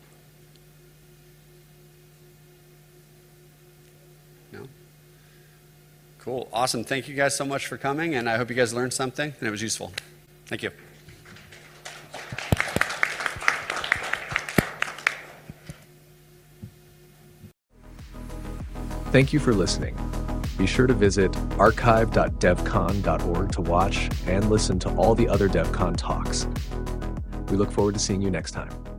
No? Cool. Awesome. Thank you guys so much for coming, and I hope you guys learned something and it was useful. Thank you. Thank you for listening. Be sure to visit archive dot devcon dot org to watch and listen to all the other DevCon talks. We look forward to seeing you next time.